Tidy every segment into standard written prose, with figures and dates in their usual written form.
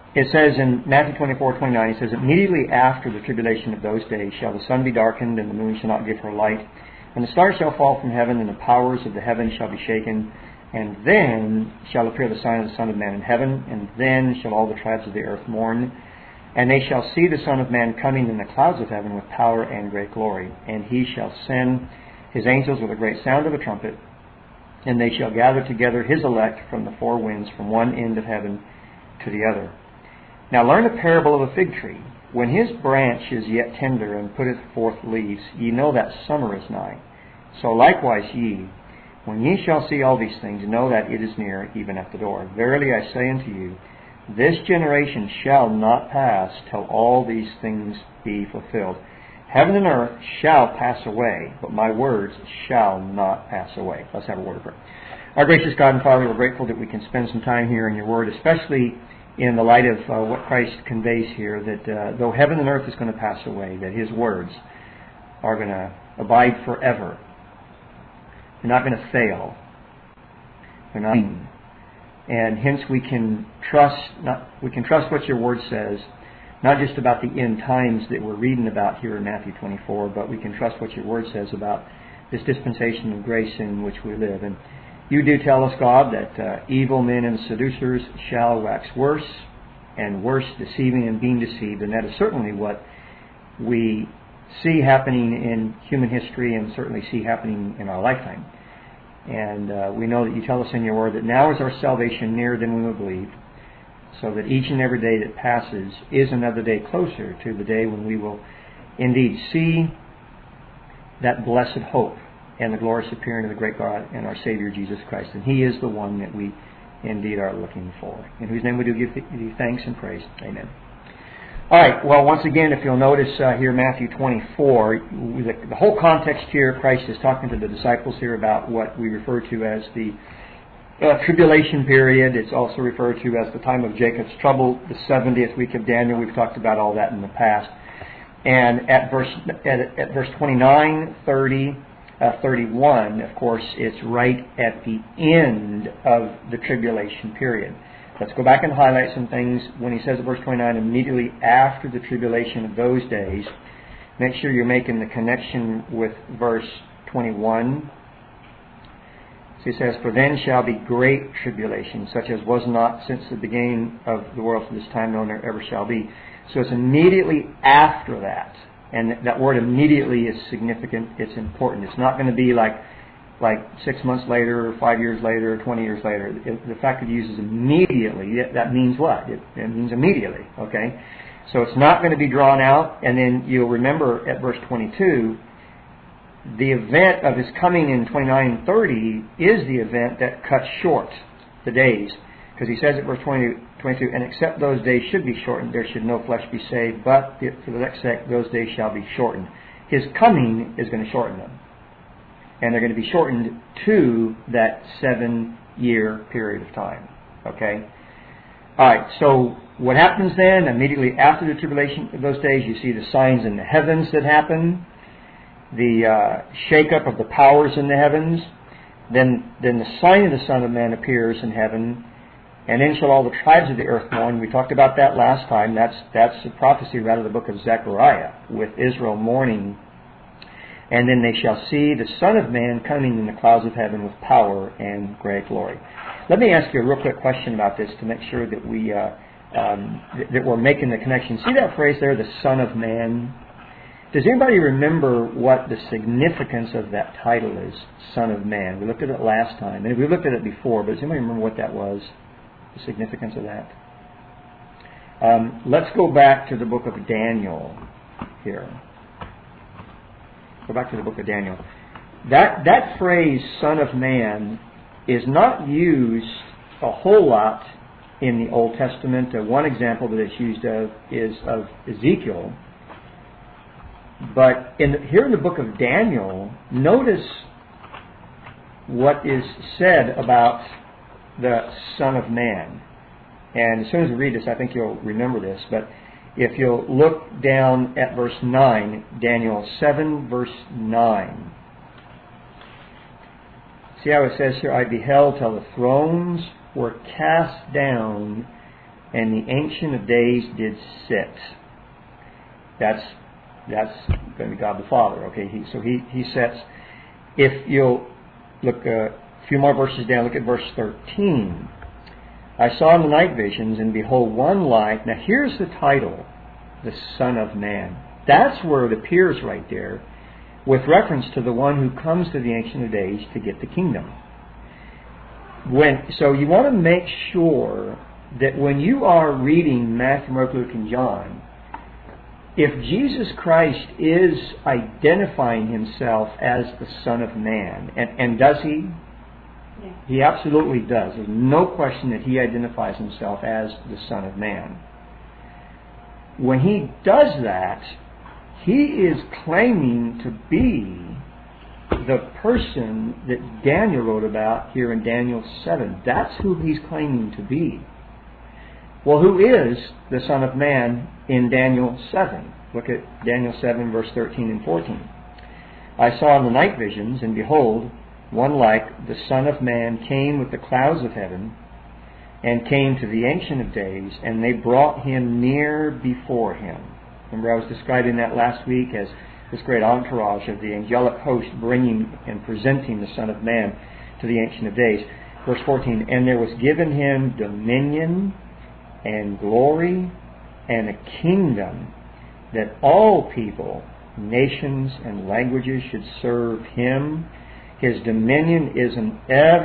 it says in Matthew 24:29, it says, immediately after the tribulation of those days shall the sun be darkened, and the moon shall not give her light, and the stars shall fall from heaven, and the powers of the heavens shall be shaken. And then shall appear the sign of the Son of Man in heaven, and then shall all the tribes of the earth mourn. And they shall see the Son of Man coming in the clouds of heaven with power and great glory. And he shall send his angels with a great sound of a trumpet, and they shall gather together his elect from the four winds, from one end of heaven to the other. Now learn the parable of a fig tree. When his branch is yet tender, and putteth forth leaves, ye know that summer is nigh. So likewise ye, when ye shall see all these things, know that it is near, even at the door. Verily I say unto you, this generation shall not pass till all these things be fulfilled. Heaven and earth shall pass away, but my words shall not pass away. Let's have a word of prayer. Our gracious God and Father, we're grateful that we can spend some time here in your word, especially in the light of what Christ conveys here, that though heaven and earth is going to pass away, that his words are going to abide forever. They're not going to fail. They're not. And hence we can trust what your word says, not just about the end times that we're reading about here in Matthew 24, but we can trust what your word says about this dispensation of grace in which we live. And you do tell us, God, that evil men and seducers shall wax worse and worse, deceiving and being deceived. And that is certainly what we see happening in human history, and certainly see happening in our lifetime. And we know that you tell us in your word that now is our salvation nearer than we believed, so that each and every day that passes is another day closer to the day when we will indeed see that blessed hope and the glorious appearing of the great God and our Savior Jesus Christ. And he is the one that we indeed are looking for, in whose name we do give you thanks and praise. Amen. All right, well, once again, if you'll notice here, Matthew 24, the whole context here, Christ is talking to the disciples here about what we refer to as the tribulation period. It's also referred to as the time of Jacob's trouble, the 70th week of Daniel. We've talked about all that in the past. And at verse 29, 30, 31, of course, it's right at the end of the tribulation period. Let's go back and highlight some things. When he says in verse 29, immediately after the tribulation of those days, make sure you're making the connection with verse 21. So he says, for then shall be great tribulation, such as was not since the beginning of the world to this time, nor there ever shall be. So it's immediately after that. And that word immediately is significant. It's important. It's not going to be like 6 months later, or 5 years later, or 20 years later. The fact that it uses immediately, that means what? It means immediately. Okay? So it's not going to be drawn out. And then you'll remember at verse 22, the event of his coming in 29 and 30 is the event that cuts short the days. Because he says at verse 22, and except those days should be shortened, there should no flesh be saved, but for the next sake, those days shall be shortened. His coming is going to shorten them. And they're going to be shortened to that 7-year period of time. Okay? All right, so what happens then? Immediately after the tribulation of those days, you see the signs in the heavens that happen, the shake-up of the powers in the heavens. Then the sign of the Son of Man appears in heaven, and then shall all the tribes of the earth mourn. We talked about that last time. That's a prophecy right out of the book of Zechariah, with Israel mourning. And then they shall see the Son of Man coming in the clouds of heaven with power and great glory. Let me ask you a real quick question about this to make sure that we're making the connection. See that phrase there, the Son of Man? Does anybody remember what the significance of that title is, Son of Man? We looked at it last time, and we looked at it before, but does anybody remember what that was, the significance of that? Let's go back to the book of Daniel here. Go back to the book of Daniel. That phrase, Son of Man, is not used a whole lot in the Old Testament. One example that it's used of is of Ezekiel. But here in the book of Daniel, notice what is said about the Son of Man. And as soon as we read this, I think you'll remember this. But if you'll look down at verse 9, Daniel 7, verse 9. See how it says here, I beheld till the thrones were cast down, and the Ancient of Days did sit. That's going to be God the Father. Okay, he sets. If you'll look a few more verses down, look at verse 13. I saw in the night visions, and behold, one like. Now here's the title, the Son of Man. That's where it appears right there, with reference to the one who comes to the Ancient of Days to get the kingdom. So you want to make sure that when you are reading Matthew, Mark, Luke, and John, if Jesus Christ is identifying himself as the Son of Man, and does he? Yeah. He absolutely does. There's no question that he identifies himself as the Son of Man. When he does that, he is claiming to be the person that Daniel wrote about here in Daniel 7. That's who he's claiming to be. Well, who is the Son of Man in Daniel 7? Look at Daniel 7, verse 13 and 14. I saw in the night visions, and behold, one like the Son of Man came with the clouds of heaven, and came to the Ancient of Days, and they brought him near before him. Remember, I was describing that last week as this great entourage of the angelic host bringing and presenting the Son of Man to the Ancient of Days. Verse 14, and there was given him dominion and glory and a kingdom, that all people, nations, and languages should serve him. His dominion is an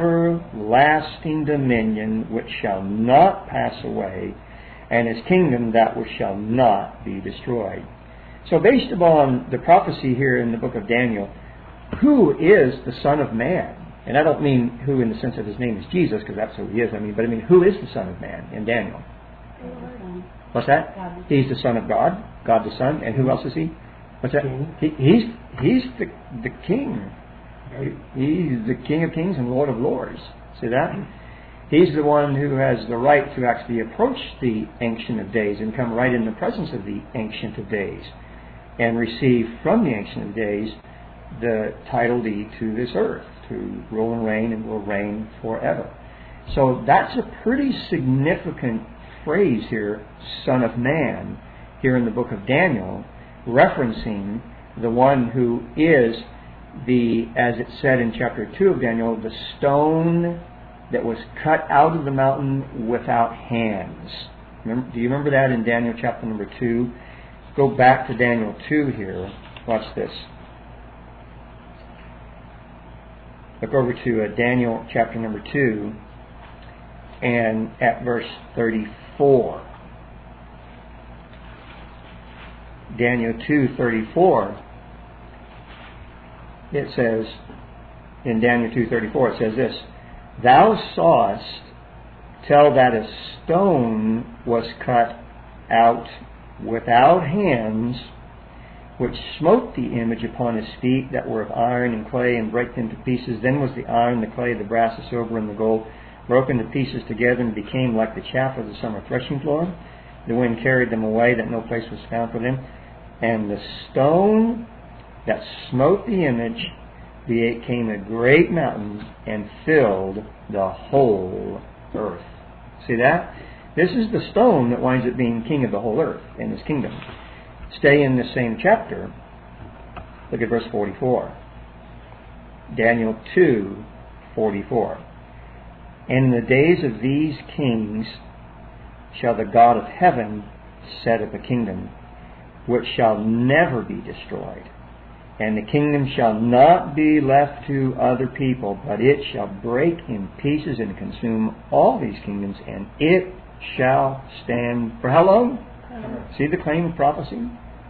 everlasting dominion which shall not pass away, and his kingdom that which shall not be destroyed. So based upon the prophecy here in the book of Daniel, who is the Son of Man? And I don't mean who in the sense of his name is Jesus, because that's who he is. But I mean, who is the Son of Man in Daniel? What's that? God. He's the Son of God, God the Son. And who else is he? What's that? He's the King. He's the King of Kings and Lord of Lords. See that? He's the one who has the right to actually approach the Ancient of Days and come right in the presence of the Ancient of Days and receive from the Ancient of Days the title deed to this earth, to rule and reign, and will reign forever. So that's a pretty significant phrase here, Son of Man, here in the book of Daniel, referencing the one who is as it said in chapter 2 of Daniel, the stone that was cut out of the mountain without hands. Do you remember that in Daniel chapter number 2? Go back to Daniel 2 here. Watch this. Look over to Daniel chapter number 2 and at verse 34. Daniel 2:34. It says, in Daniel 2:34, it says this, thou sawest till that a stone was cut out without hands, which smote the image upon his feet that were of iron and clay, and brake them to pieces. Then was the iron, the clay, the brass, the silver, and the gold broken to pieces together, and became like the chaff of the summer threshing floor. The wind carried them away, that no place was found for them. And the stone that smote the image became a great mountain and filled the whole earth. See that? This is the stone that winds up being king of the whole earth in his kingdom. Stay in the same chapter. Look at verse 44. Daniel 2:44. And in the days of these kings shall the God of heaven set up a kingdom, which shall never be destroyed. And the kingdom shall not be left to other people, but it shall break in pieces and consume all these kingdoms, and it shall stand for how long? See the claim of prophecy?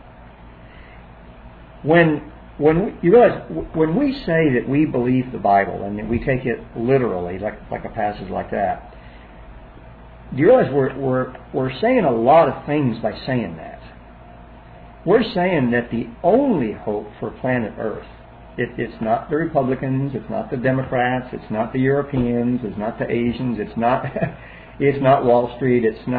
When you realize, when we say that we believe the Bible and that we take it literally, like a passage like that, do you realize we're saying a lot of things by saying that? We're saying that the only hope for planet Earth, it's not the Republicans, it's not the Democrats, it's not the Europeans, it's not the Asians, it's not Wall Street,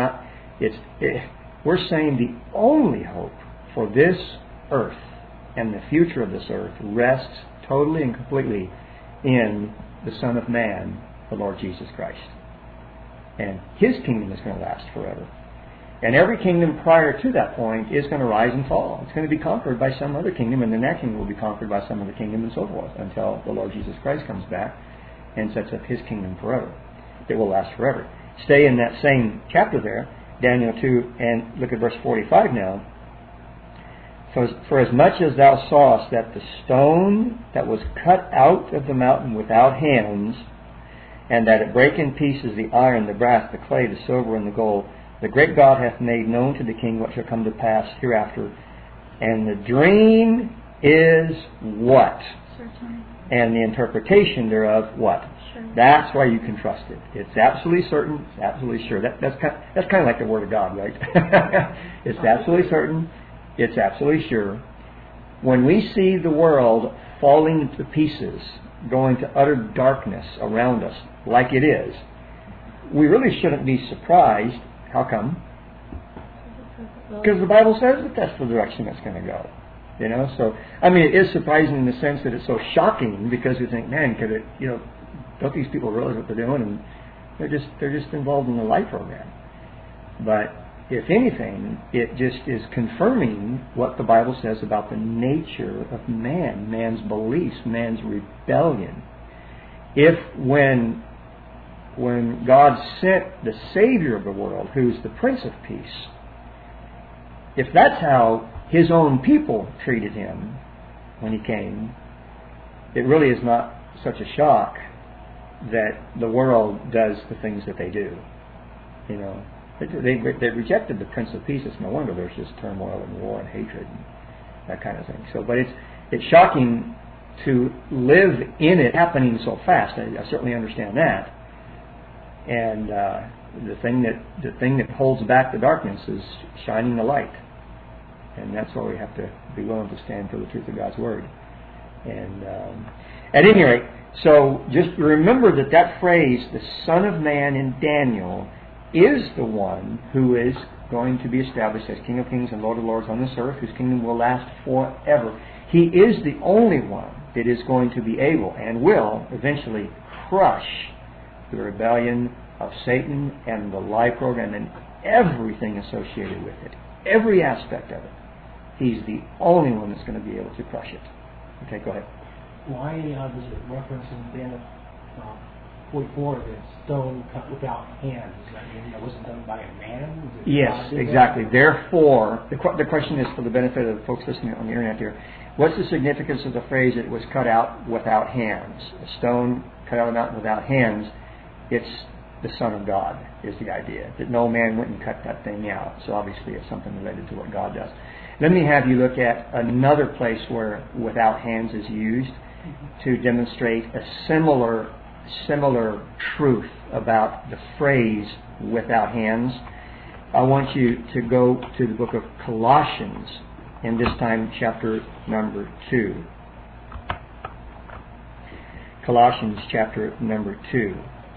we're saying the only hope for this earth and the future of this earth rests totally and completely in the Son of Man, the Lord Jesus Christ. And His kingdom is going to last forever. And every kingdom prior to that point is going to rise and fall. It's going to be conquered by some other kingdom, and then that kingdom will be conquered by some other kingdom, and so forth, until the Lord Jesus Christ comes back and sets up His kingdom forever. It will last forever. Stay in that same chapter there, Daniel 2, and look at verse 45 now. For as much as thou sawest that the stone that was cut out of the mountain without hands, and that it brake in pieces the iron, the brass, the clay, the silver, and the gold, the great God hath made known to the king what shall come to pass hereafter. And the dream is what? Certain. And the interpretation thereof what? Sure. That's why you can trust it. It's absolutely certain, it's absolutely sure. That's kind of like the Word of God, right? It's absolutely certain, it's absolutely sure. When we see the world falling to pieces, going to utter darkness around us, like it is, we really shouldn't be surprised. How come? Because the Bible says that that's the direction it's going to go. You know, so I mean, it is surprising in the sense that it's so shocking, because we think, man, could it? You know, don't these people realize what they're doing? And they're just involved in the life program. But if anything, it just is confirming what the Bible says about the nature of man, man's beliefs, man's rebellion. If when God sent the Savior of the world, who's the Prince of Peace, if that's how His own people treated Him when He came, it really is not such a shock that the world does the things that they do. You know, they rejected the Prince of Peace. It's no wonder there's just turmoil and war and hatred and that kind of thing. So, but it's shocking to live in it happening so fast. I certainly understand that. And the thing that holds back the darkness is shining the light, and that's why we have to be willing to stand for the truth of God's Word. And at any rate, so just remember that phrase, the Son of Man in Daniel, is the one who is going to be established as King of Kings and Lord of Lords on this earth, whose kingdom will last forever. He is the only one that is going to be able and will eventually crush the rebellion of Satan and the lie program and everything associated with it, every aspect of it. He's the only one that's going to be able to crush it. Okay, go ahead. Why does it reference in Daniel 44 that stone cut without hands? Does that mean that wasn't done by a man? Yes, exactly. Therefore, the question is for the benefit of the folks listening on the internet here. What's the significance of the phrase that it was cut out without hands? A stone cut out of the mountain without hands. It's the Son of God is the idea. That no man went and cut that thing out. So obviously it's something related to what God does. Let me have you look at another place where without hands is used to demonstrate a similar truth about the phrase without hands. I want you to go to the book of Colossians, and this time chapter number 2. Colossians chapter number 2.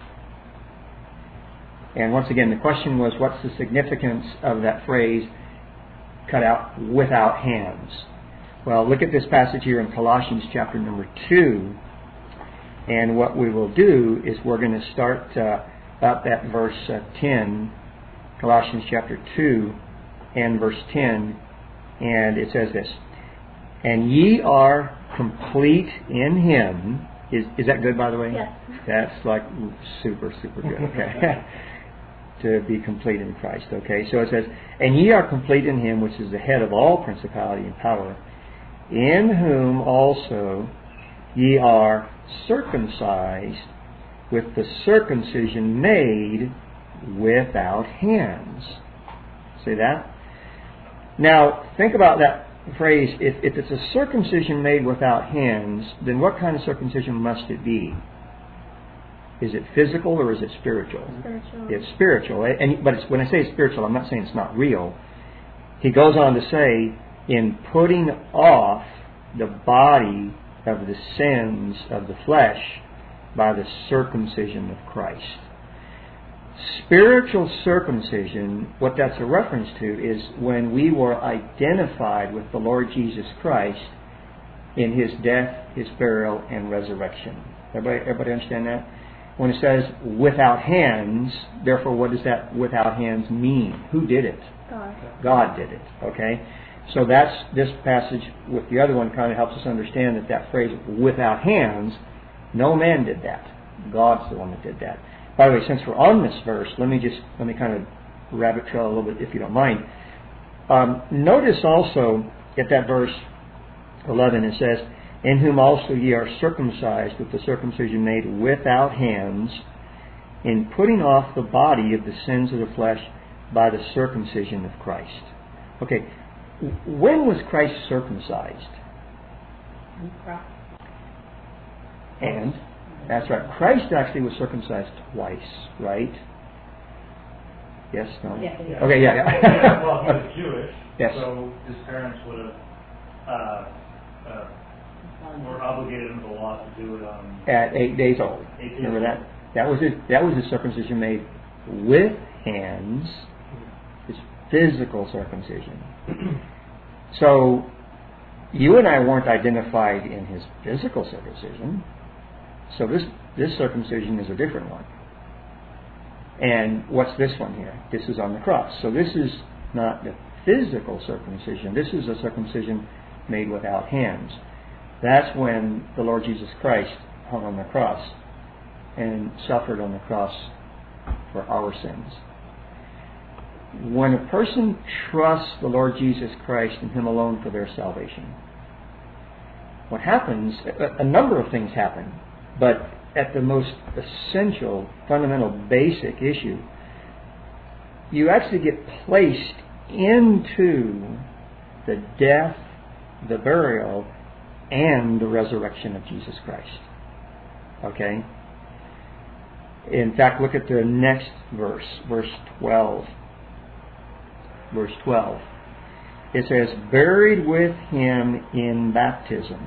And once again, the question was, what's the significance of that phrase, cut out without hands? Well, look at this passage here in Colossians chapter number 2. And what we will do is we're going to start up at verse 10, Colossians chapter 2 and verse 10. And it says this, and ye are complete in Him. Is that good, by the way? Yes. That's like super, super good. Okay. To be complete in Christ. Okay. So it says, and ye are complete in Him, which is the head of all principality and power, in whom also ye are circumcised with the circumcision made without hands. See that? Now, think about that phrase. If it's a circumcision made without hands, then what kind of circumcision must it be? Is it physical or is it spiritual? Spiritual. It's spiritual. But when I say spiritual, I'm not saying it's not real. He goes on to say, in putting off the body of the sins of the flesh by the circumcision of Christ. Spiritual circumcision, what that's a reference to, is when we were identified with the Lord Jesus Christ in His death, His burial, and resurrection. Everybody understand that? when it says without hands, therefore what does that without hands mean? Who did it? God. God did it. Okay? So that's this passage with the other one kind of helps us understand that phrase without hands, no man did that. God's the one that did that. By the way, since we're on this verse, let me kind of rabbit trail a little bit if you don't mind. Notice also at that verse 11 it says, in whom also ye are circumcised with the circumcision made without hands, in putting off the body of the sins of the flesh by the circumcision of Christ. Okay, when was Christ circumcised? And that's right. Christ actually was circumcised twice, right? Yes, no? Yeah. Okay, yeah. Well, he was Jewish, yes. so his parents would have were obligated under the law to do it on At 8 days old. 8 days Remember old. that was his circumcision made with hands. His physical circumcision. So you and I weren't identified in his physical circumcision. So this circumcision is a different one. And what's this one here? This is on the cross. So this is not the physical circumcision. This is a circumcision made without hands. That's when the Lord Jesus Christ hung on the cross and suffered on the cross for our sins. When a person trusts the Lord Jesus Christ and Him alone for their salvation, what happens, a number of things happen, but at the most essential, fundamental, basic issue, you actually get placed into the death, the burial, and the resurrection of Jesus Christ. Okay? In fact, look at the next verse, verse 12. Verse 12. It says, buried with Him in baptism.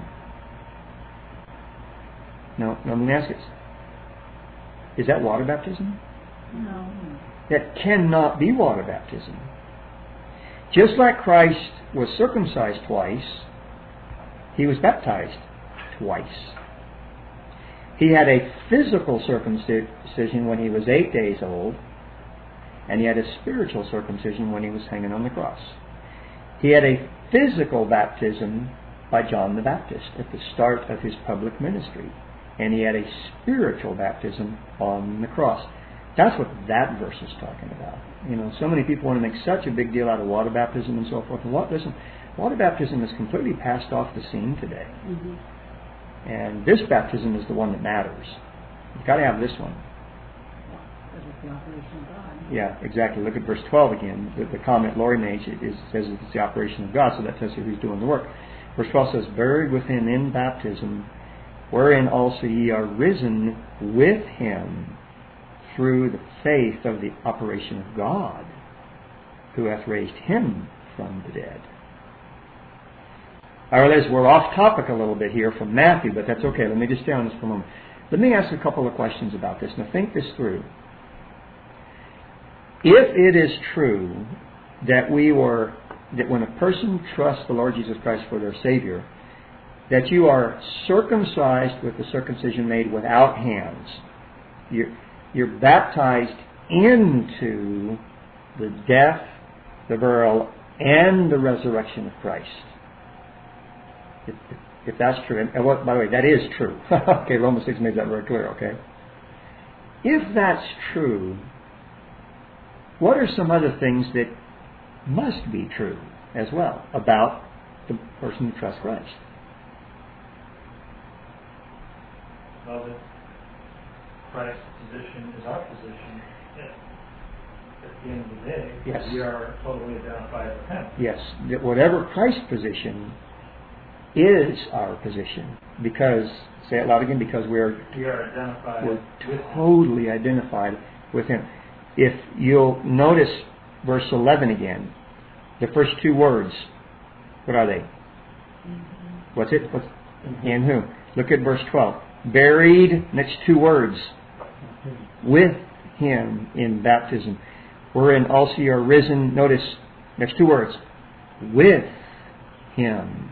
Now, let me ask this. Is that water baptism? No. That cannot be water baptism. Just like Christ was circumcised twice, He was baptized twice. He had a physical circumcision when He was 8 days old, and He had a spiritual circumcision when He was hanging on the cross. He had a physical baptism by John the Baptist at the start of His public ministry, and He had a spiritual baptism on the cross. That's what that verse is talking about. You know, so many people want to make such a big deal out of water baptism and so forth. And listen, water baptism is completely passed off the scene today. Mm-hmm. And this baptism is the one that matters. You've got to have this one. Because it's the operation of God. Yeah, exactly. Look at verse 12 again. The comment Lori made says it's the operation of God, so that tells you who's doing the work. Verse 12 says, buried with Him in baptism, wherein also ye are risen with Him through the faith of the operation of God, who hath raised Him from the dead. I realize we're off topic a little bit here from Matthew, but that's okay. Let me just stay on this for a moment. Let me ask a couple of questions about this. Now think this through. If it is true that when a person trusts the Lord Jesus Christ for their Savior, that you are circumcised with the circumcision made without hands, you're baptized into the death, the burial, and the resurrection of Christ. If that's true, and by the way, that is true. Okay, Romans 6 made that very clear, okay? If that's true, what are some other things that must be true as well about the person who trusts Christ? Well, that Christ's position is our position. At the end of the day, Yes. we are totally identified with Him. Yes, that whatever Christ's position is our position, because, say it loud again, because We are identified we're with Him. totally identified with Him. If you'll notice verse 11 again, the first two words, what are they? Mm-hmm. What's it? In whom? Look at verse 12. Buried, next two words, with Him in baptism. Wherein also you are risen, notice, next two words, with Him.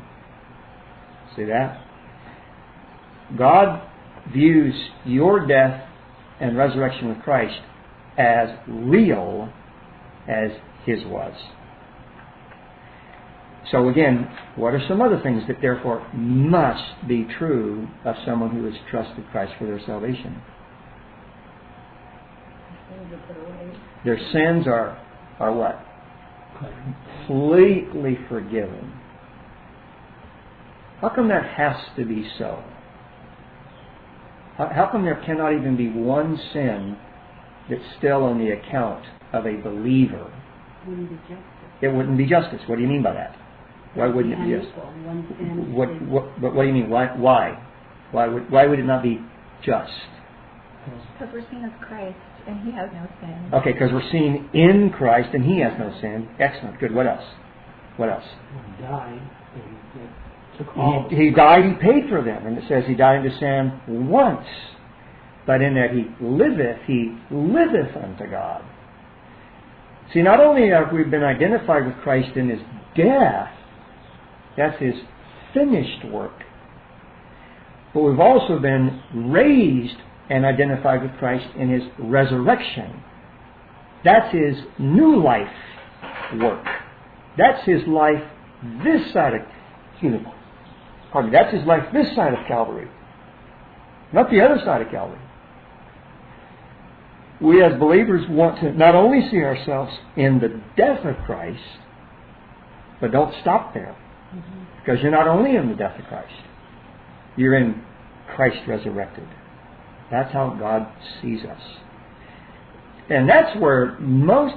See that? God views your death and resurrection with Christ as real as his was. So again, what are some other things that therefore must be true of someone who has trusted Christ for their salvation? Their sins are what? Completely forgiven. How come that has to be so? How come there cannot even be one sin that's still on the account of a believer? It wouldn't be justice. What do you mean by that? Why wouldn't it be justice? What do you mean? Why? Why would it not be just? Because we're seen as Christ and He has no sin. Okay, because we're seen in Christ and He has no sin. Excellent. Good. What else? What else? He died. And took all. He died. He paid for them, and it says He died unto sin once, but in that He liveth unto God. See, not only have we been identified with Christ in His death, that's His finished work, but we've also been raised and identified with Christ in His resurrection. That's His new life work. That's His life this side of, that's His life this side of Calvary, not the other side of Calvary. We as believers want to not only see ourselves in the death of Christ, but don't stop there. Because you're not only in the death of Christ, you're in Christ resurrected. That's how God sees us. And that's where much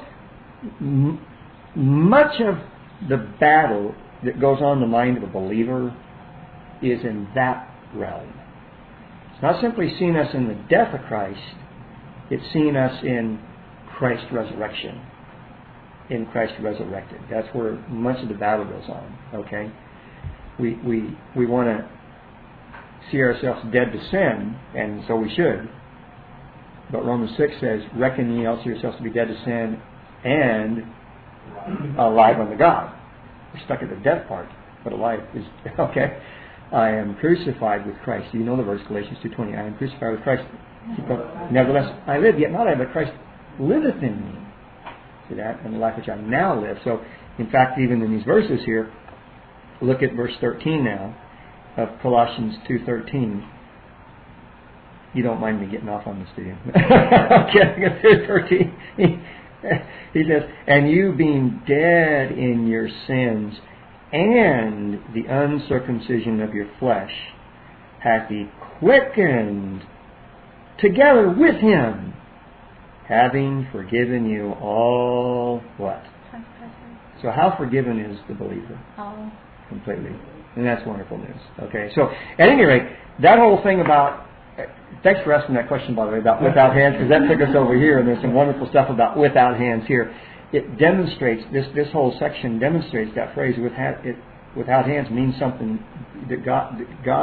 of the battle that goes on in the mind of a believer is in that realm. It's not simply seeing us in the death of Christ, it's seeing us in Christ's resurrection. In Christ resurrected. That's where much of the battle goes on. Okay? We want to see ourselves dead to sin, and so we should. But Romans 6 says, reckon ye also yourselves to be dead to sin and alive unto God. We're stuck at the death part, but alive is, okay? I am crucified with Christ. You know the verse, Galatians 2:20. I am crucified with Christ. Nevertheless, I live, yet not I, but Christ liveth in me. See that? And the life which I now live. So, in fact, even in these verses here, look at verse 13 now of Colossians 2:13. You don't mind me getting off on this, do you? Okay, 13. He says, and you being dead in your sins and the uncircumcision of your flesh, hath He quickened together with Him, having forgiven you all what? So how forgiven is the believer? All. Completely. And that's wonderful news. Okay, so at any rate, that whole thing about, thanks for asking that question, by the way, about without hands, because that took us over here, and there's some wonderful stuff about without hands here. It demonstrates, this whole section demonstrates that phrase, without hands means something that God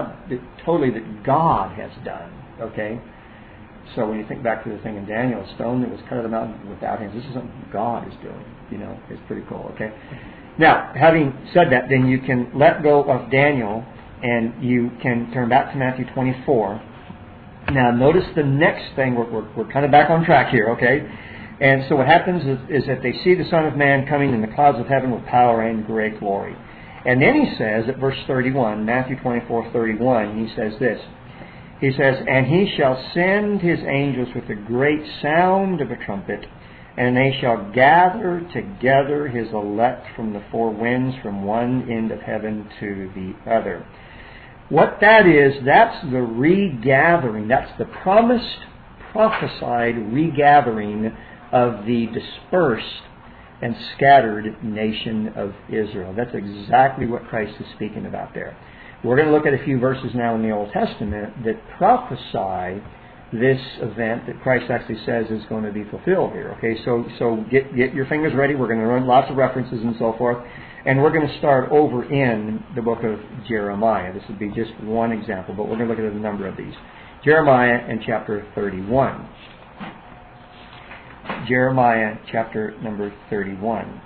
has done. Okay? So when you think back to the thing in Daniel, a stone that was cut out of the mountain without hands, this is something God is doing. You know, it's pretty cool. Okay? Now, having said that, then you can let go of Daniel and you can turn back to Matthew 24. Now, notice the next thing. We're kind of back on track here, okay? And so what happens is that they see the Son of Man coming in the clouds of heaven with power and great glory. And then he says at verse 31, Matthew 24:31, he says this. He says, and He shall send His angels with a great sound of a trumpet, and they shall gather together His elect from the four winds, from one end of heaven to the other. What that is, that's the regathering. That's the promised, prophesied regathering of the dispersed and scattered nation of Israel. That's exactly what Christ is speaking about there. We're going to look at a few verses now in the Old Testament that prophesy this event that Christ actually says is going to be fulfilled here. Okay, so get your fingers ready. We're going to run lots of references and so forth. And we're going to start over in the book of Jeremiah. This would be just one example, but we're going to look at a number of these. Jeremiah and chapter 31. Jeremiah chapter number 31.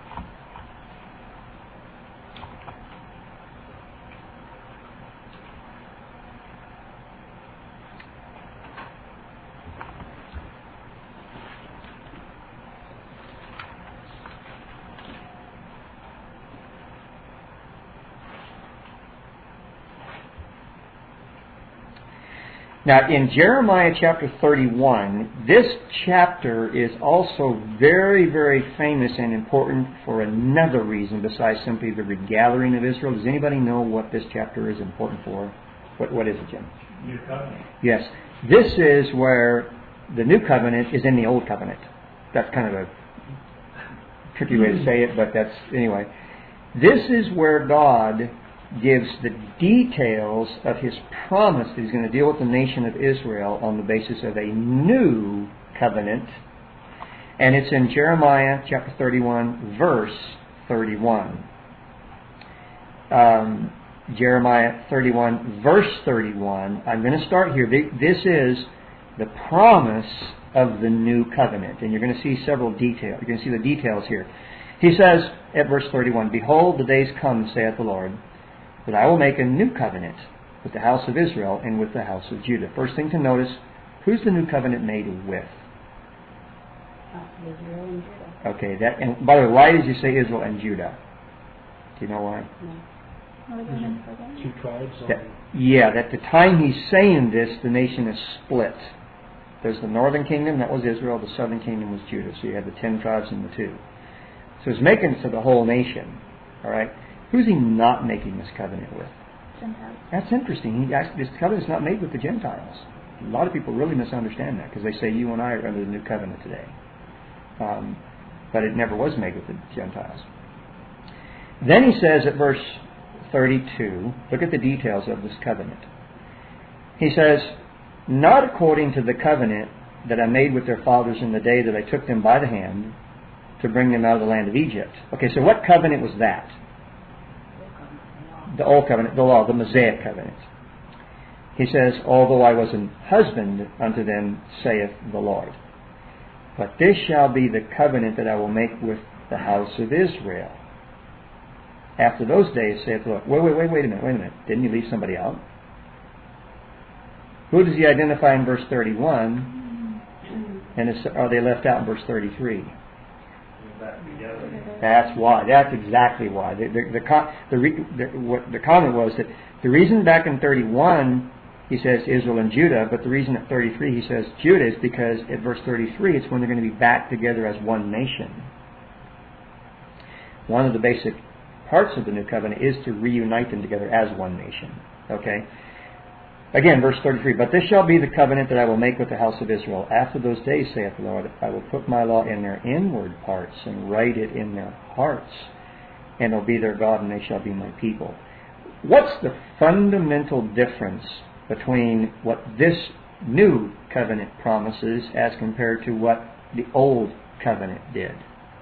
Now, in Jeremiah chapter 31, this chapter is also very, very famous and important for another reason besides simply the regathering of Israel. Does anybody know what this chapter is important for? What is it, Jim? New covenant. Yes. This is where the new covenant is in the old covenant. That's kind of a tricky way to say it, but that's, anyway. This is where God gives the details of His promise that He's going to deal with the nation of Israel on the basis of a new covenant. And it's in Jeremiah chapter 31, verse 31. Jeremiah 31, verse 31. I'm going to start here. This is the promise of the new covenant. And you're going to see several details. You're going to see the details here. He says at verse 31, "Behold, the days come, saith the Lord, that I will make a new covenant with the house of Israel and with the house of Judah." First thing to notice, who's the new covenant made with? Israel and Judah. Okay, and by the way, why did you say Israel and Judah? Do you know why? No. Two tribes. At the time he's saying this, the nation is split. There's the northern kingdom, that was Israel. The southern kingdom was Judah. So you had the 10 tribes and the 2. So he's making it to the whole nation. All right. Who's he not making this covenant with? Gentiles. That's interesting. This covenant's not made with the Gentiles. A lot of people really misunderstand that because they say you and I are under the new covenant today. But it never was made with the Gentiles. Then he says at verse 32, look at the details of this covenant. He says, "Not according to the covenant that I made with their fathers in the day that I took them by the hand to bring them out of the land of Egypt." Okay, so what covenant was that? The old covenant, the law, the Mosaic covenant. He says, "Although I was an husband unto them, saith the Lord. But this shall be the covenant that I will make with the house of Israel. After those days, saith the Lord." Wait a minute. Didn't you leave somebody out? Who does he identify in verse 31? And are they left out in verse 33? That's why. That's exactly why. The comment was that the reason back in 31 he says Israel and Judah, but the reason at 33 he says Judah is because at verse 33 it's when they're going to be back together as one nation. One of the basic parts of the new covenant is to reunite them together as one nation. Okay? Again, verse 33, "But this shall be the covenant that I will make with the house of Israel. After those days, saith the Lord, I will put my law in their inward parts and write it in their hearts, and will be their God, and they shall be my people." What's the fundamental difference between what this new covenant promises as compared to what the old covenant did?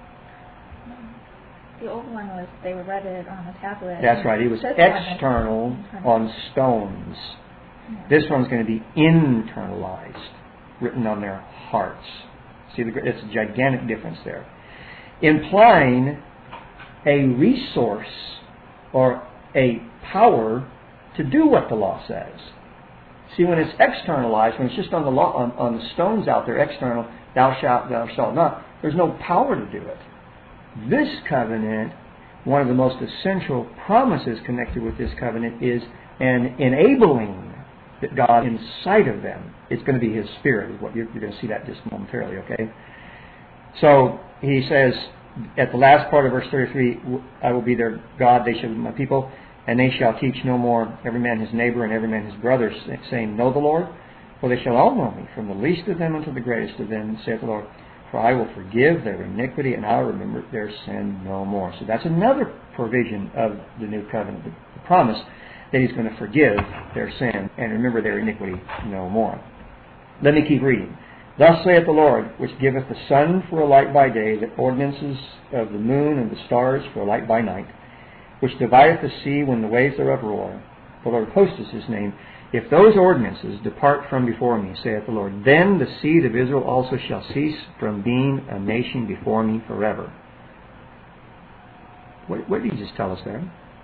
The old one was they were read it on a tablet. That's right. It was external on stones. This one's going to be internalized, written on their hearts. See, it's a gigantic difference there. Implying a resource or a power to do what the law says. See, when it's externalized, when it's just on the law, on the stones out there, external, thou shalt not, there's no power to do it. This covenant, one of the most essential promises connected with this covenant is an enabling that God inside of them. It's going to be His Spirit. Is what you're going to see that just momentarily, okay? So he says at the last part of verse 33, "I will be their God, they shall be my people, and they shall teach no more every man his neighbor and every man his brother, saying, Know the Lord, for they shall all know me, from the least of them unto the greatest of them, saith the Lord. For I will forgive their iniquity, and I will remember their sin no more." So that's another provision of the new covenant, the promise that He's going to forgive their sin and remember their iniquity no more. Let me keep reading. "Thus saith the Lord, which giveth the sun for a light by day, the ordinances of the moon and the stars for a light by night, which divideth the sea when the waves thereof roar. The Lord of hosts is His name. If those ordinances depart from before me, saith the Lord, then the seed of Israel also shall cease from being a nation before me forever." What did He just tell us there?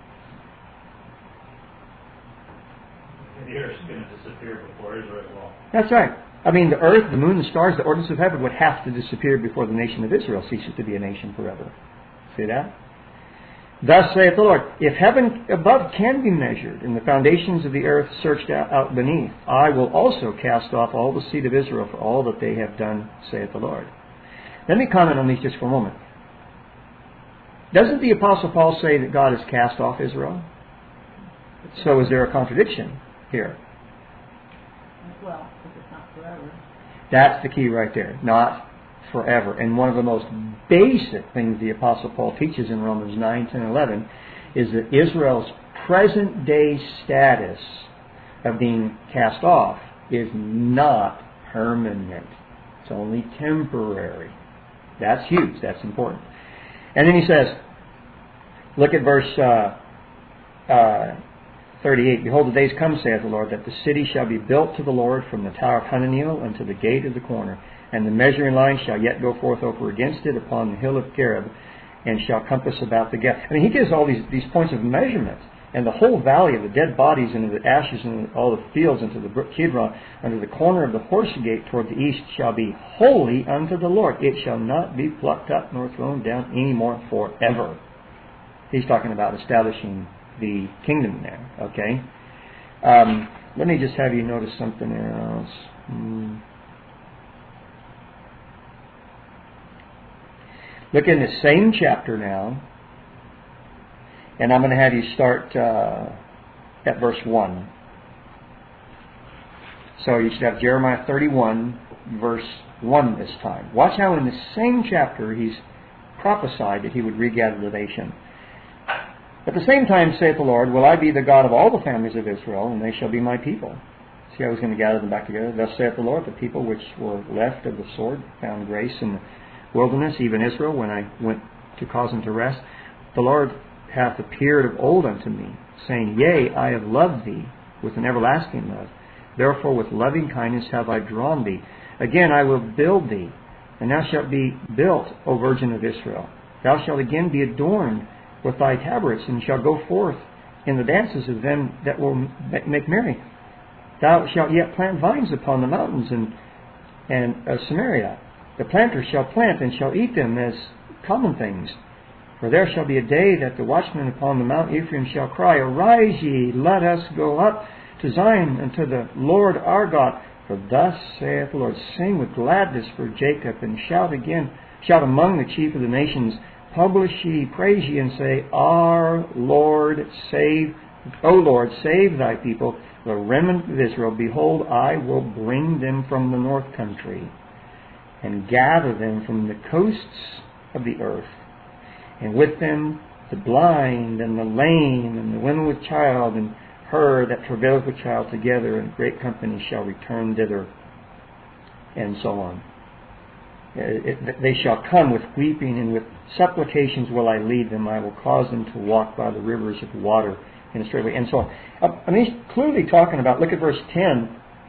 The earth is going to disappear before Israel will. That's right. I mean, the earth, the moon, the stars, the ordinance of heaven would have to disappear before the nation of Israel ceases to be a nation forever. See that? Thus saith the Lord, if heaven above can be measured, and the foundations of the earth searched out beneath, I will also cast off all the seed of Israel for all that they have done, saith the Lord. Let me comment on these just for a moment. Doesn't the Apostle Paul say that God has cast off Israel? So is there a contradiction here? Well, if it's not forever. That's the key right there. Not forever. And one of the most basic things the Apostle Paul teaches in Romans 9, 10, 11 is that Israel's present day status of being cast off is not permanent. It's only temporary. That's huge. That's important. And then he says, look at verse 38. Behold, the days come, saith the Lord, that the city shall be built to the Lord from the tower of Hananiel unto the gate of the corner. And the measuring line shall yet go forth over against it upon the hill of Gareb, and shall compass about the gate. I mean, he gives all these points of measurement. And the whole valley of the dead bodies and of the ashes and all the fields unto the brook Kidron, under the corner of the horse gate toward the east, shall be holy unto the Lord. It shall not be plucked up nor thrown down any more forever. He's talking about establishing the kingdom there. Okay? Let me just have you notice something else. Look in the same chapter now. And I'm going to have you start at verse 1. So you should have Jeremiah 31, verse 1 this time. Watch how in the same chapter he's prophesied that he would regather the nation. At the same time, saith the Lord, will I be the God of all the families of Israel, and they shall be my people. See how he's going to gather them back together? Thus saith the Lord, the people which were left of the sword found grace in the wilderness, even Israel, when I went to cause them to rest. The Lord hath appeared of old unto me, saying, Yea, I have loved thee with an everlasting love. Therefore with loving kindness have I drawn thee. Again I will build thee, and thou shalt be built, O Virgin of Israel. Thou shalt again be adorned with thy tabrets, and shalt go forth in the dances of them that will make merry. Thou shalt yet plant vines upon the mountains and Samaria. The planter shall plant and shall eat them as common things. For there shall be a day that the watchmen upon the Mount Ephraim shall cry, Arise ye, let us go up to Zion unto the Lord our God. For thus saith the Lord, Sing with gladness for Jacob, and shout among the chief of the nations. Publish ye, praise ye, and say, Our Lord, save, O Lord, save thy people, the remnant of Israel. Behold, I will bring them from the north country, and gather them from the coasts of the earth. And with them the blind and the lame and the women with child and her that travaileth with child together, and great company shall return thither, and so on. They shall come with weeping, and with supplications will I lead them. I will cause them to walk by the rivers of water in a straight way, and so on. I mean, he's clearly talking about, look at verse 10.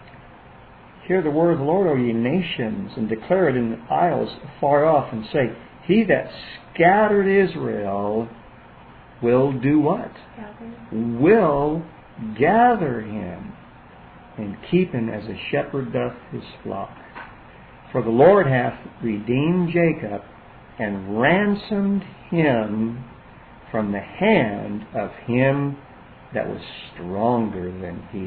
Hear the word of the Lord, O ye nations, and declare it in the isles far off, and say, He that scattered Israel will do what? Will gather him, and keep him as a shepherd doth his flock. For the Lord hath redeemed Jacob, and ransomed him from the hand of him that was stronger than he.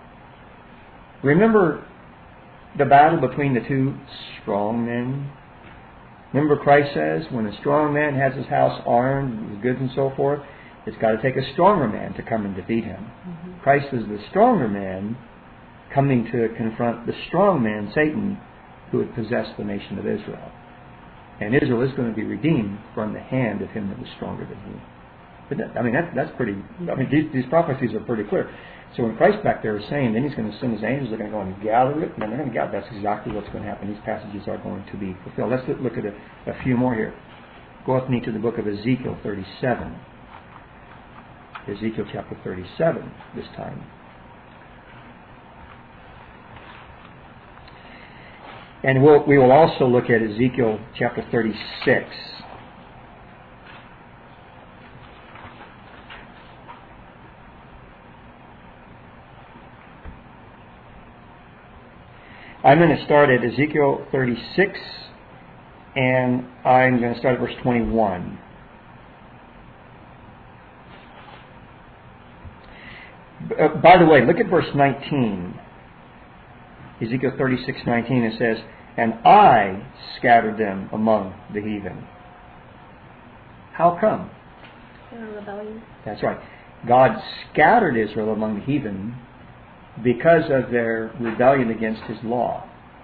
Remember the battle between the two strong men? Remember Christ says, when a strong man has his house armed with goods and so forth, it's got to take a stronger man to come and defeat him. Mm-hmm. Christ is the stronger man coming to confront the strong man, Satan, who had possessed the nation of Israel. And Israel is going to be redeemed from the hand of him that was stronger than he. But that's pretty, these prophecies are pretty clear. So when Christ back there is saying, then he's going to send his angels, they're going to go and gather it, and then they're going to gather. That's exactly what's going to happen. These passages are going to be fulfilled. Let's look at a few more here. Go with me to the book of Ezekiel 37. Ezekiel chapter 37 this time. And we will also look at Ezekiel chapter 36. I'm going to start at Ezekiel 36, and I'm going to start at verse 21. By the way, look at verse 19. Ezekiel 36:19, it says, "And I scattered them among the heathen." How come? They were rebellious. That's right. God scattered Israel among the heathen because of their rebellion against His law.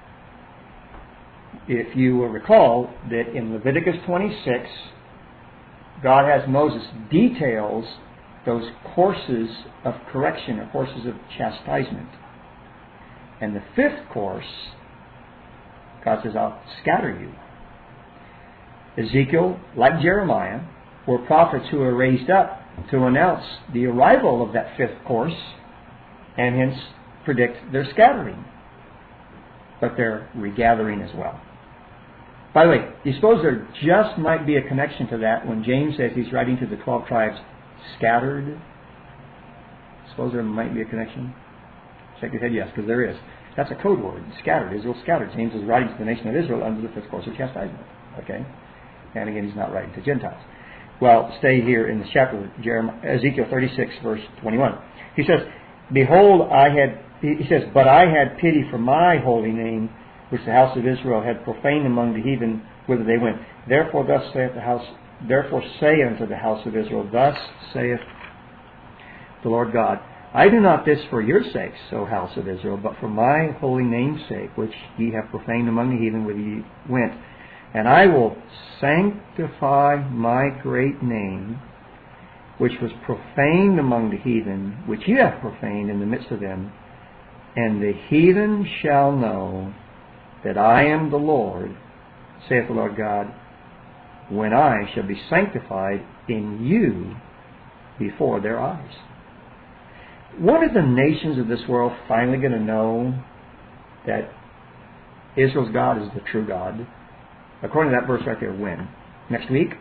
If you will recall that in Leviticus 26, God has Moses details those courses of correction or courses of chastisement. And the fifth course, God says, "I'll scatter you." Ezekiel, like Jeremiah, were prophets who were raised up to announce the arrival of that fifth course and hence predict their scattering. But their regathering as well. By the way, you suppose there just might be a connection to that when James says he's writing to the 12 tribes scattered? Suppose there might be a connection? Shake your head yes, because there is. That's a code word. Scattered. Israel scattered. James is writing to the nation of Israel under the fifth course of chastisement. Okay? And again, he's not writing to Gentiles. Well, stay here in the chapter of Ezekiel 36, verse 21. He says, "Behold, he says, but I had pity for my holy name, which the house of Israel had profaned among the heathen, whither they went. Therefore say unto the house of Israel, thus saith the Lord God, I do not this for your sakes, O house of Israel, but for my holy name's sake, which ye have profaned among the heathen, whither ye went. And I will sanctify my great name, which was profaned among the heathen, which ye have profaned in the midst of them. And the heathen shall know that I am the Lord, saith the Lord God, when I shall be sanctified in you before their eyes." When are the nations of this world finally going to know that Israel's God is the true God? According to that verse right there, when? Next week?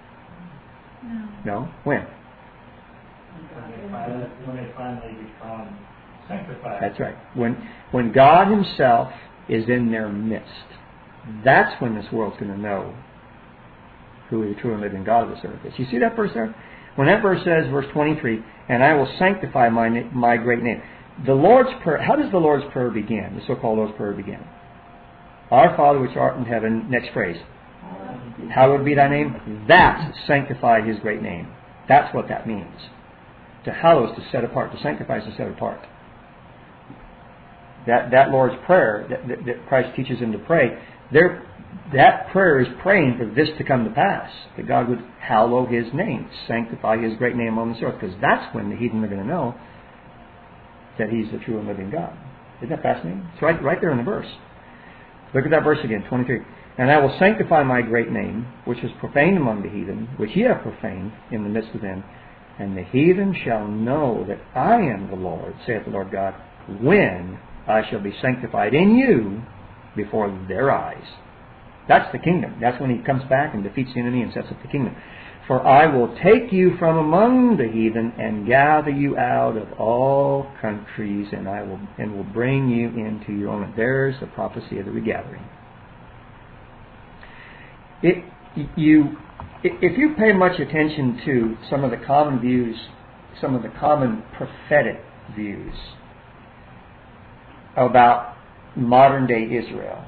No? When? When they finally become sanctified. That's right. When God Himself is in their midst. That's when this world's going to know who the true and living God of this earth is. You see that verse there? When that verse says, verse 23, "And I will sanctify my great name." The Lord's Prayer, how does the Lord's Prayer begin? The so-called Lord's Prayer begin? "Our Father which art in heaven," next phrase, "hallowed be thy name." That sanctify His great name. That's what that means. To hallow is to set apart. To sanctify is to set apart. That Lord's Prayer that Christ teaches him to pray, that prayer is praying for this to come to pass, that God would hallow His name, sanctify His great name on this earth, because that's when the heathen are going to know that He's the true and living God. Isn't that fascinating? It's right there in the verse. Look at that verse again, 23. "And I will sanctify my great name, which was profaned among the heathen, which ye have profaned in the midst of them. And the heathen shall know that I am the Lord, saith the Lord God, when I shall be sanctified in you before their eyes." That's the kingdom. That's when He comes back and defeats the enemy and sets up the kingdom. "For I will take you from among the heathen and gather you out of all countries, and will bring you into your own." There's the prophecy of the regathering. If you pay much attention to some of the common views, some of the common prophetic views about modern day Israel,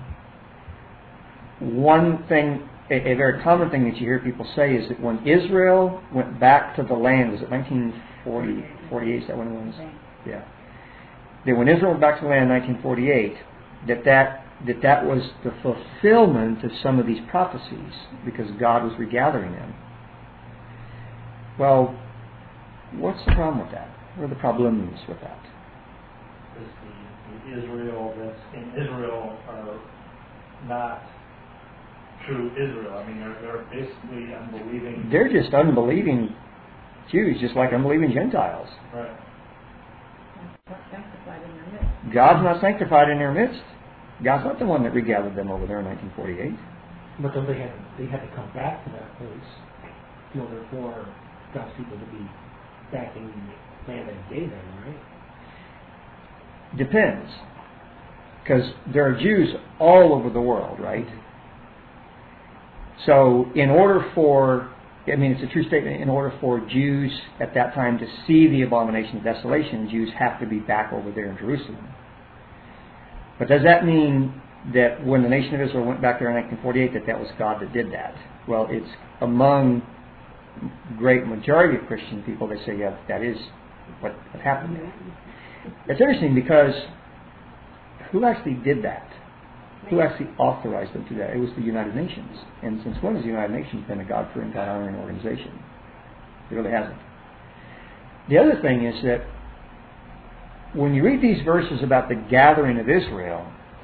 one thing, a very common thing that you hear people say is that when Israel went back to the land, was it 1948? Is that when it was? Yeah. That when Israel went back to the land in 1948, that was the fulfillment of some of these prophecies because God was regathering them. Well, what's the problem with that? What are the problems with that? Because the Israel that's in Israel are not true Israel. I mean, they're basically unbelieving. They're just unbelieving Jews, just like unbelieving Gentiles. Right. Not sanctified in your midst. God's not sanctified in their midst. God's not the one that regathered them over there in 1948. But then they had to come back to that place in order for God's people to be back in the land that He gave them, right? Depends. Because there are Jews all over the world, right? So in order for I mean, it's a true statement. In order for Jews at that time to see the abomination of desolation, Jews have to be back over there in Jerusalem. But does that mean that when the nation of Israel went back there in 1948 that was God that did that? Well, it's among great majority of Christian people that say, yeah, that is what happened there. It's interesting because who actually did that? Who actually authorized them to do that? It was the United Nations. And since when has the United Nations been a God-fearing, God-honoring organization? It really hasn't. The other thing is that when you read these verses about the gathering of Israel,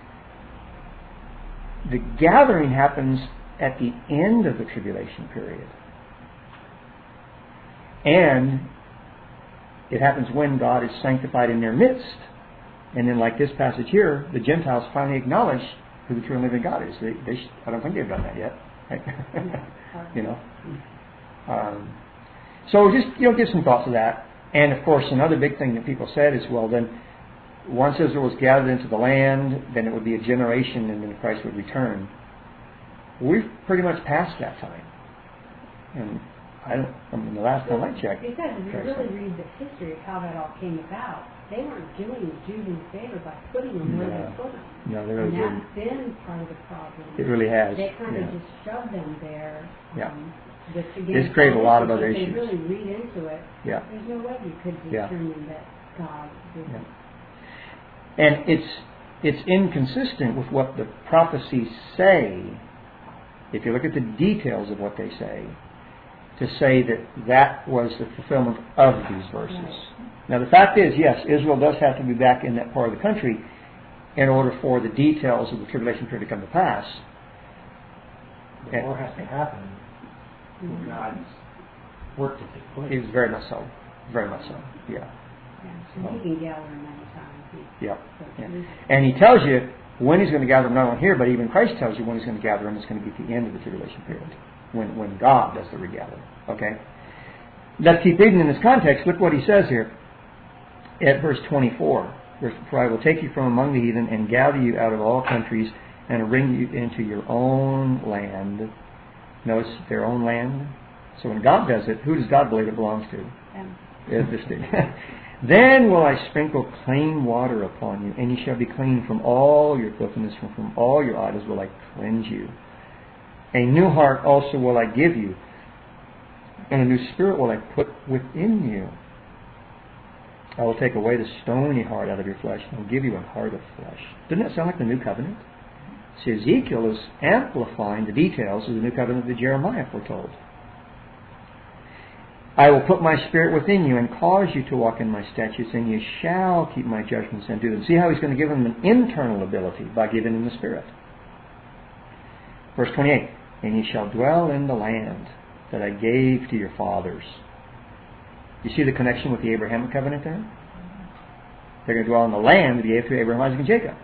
the gathering happens at the end of the tribulation period. And it happens when God is sanctified in their midst. And then, like this passage here, the Gentiles finally acknowledge who the true and living God is. I don't think they've done that yet. Right? So just give some thought to that. And of course, another big thing that people said is, well, then once Israel was gathered into the land, then it would be a generation, and then Christ would return. We've pretty much passed that time. And the last time I checked. Because if you really read the history of how that all came about, they weren't doing the Jews any favor by putting them where they put them. No, they really didn't. That's been part of the problem. It really has. They kind of just shoved them there. Which again, it's created a lot of other issues. If you really read into it, there's no way you could determine that God did it. And it's inconsistent with what the prophecies say, if you look at the details of what they say, to say that was the fulfillment of these verses. Right. Now the fact is, yes, Israel does have to be back in that part of the country in order for the details of the tribulation period to come to pass. The war has to happen for God's work to take place. It was very much so. Very much so. Yeah. So he can gather them anytime. Yeah. And he tells you when he's going to gather them, not only here, but even Christ tells you when he's going to gather them. It's going to be at the end of the tribulation period, when God does the regathering. Okay? Let's keep reading in this context. Look what he says here at verse 24. For I will take you from among the heathen and gather you out of all countries and bring you into your own land. Notice their own land. So when God does it, who does God believe it belongs to? Then will I sprinkle clean water upon you, and you shall be clean from all your filthiness, from all your idols will I cleanse you. A new heart also will I give you, and a new spirit will I put within you. I will take away the stony heart out of your flesh, and will give you a heart of flesh. Doesn't that sound like the new covenant? See, Ezekiel is amplifying the details of the new covenant that Jeremiah foretold. I will put my spirit within you and cause you to walk in my statutes, and you shall keep my judgments and do them. See how he's going to give them an internal ability by giving them the Spirit. Verse 28, and you shall dwell in the land that I gave to your fathers. You see the connection with the Abrahamic covenant there? They're going to dwell in the land that he gave to Abraham, Isaac, and Jacob.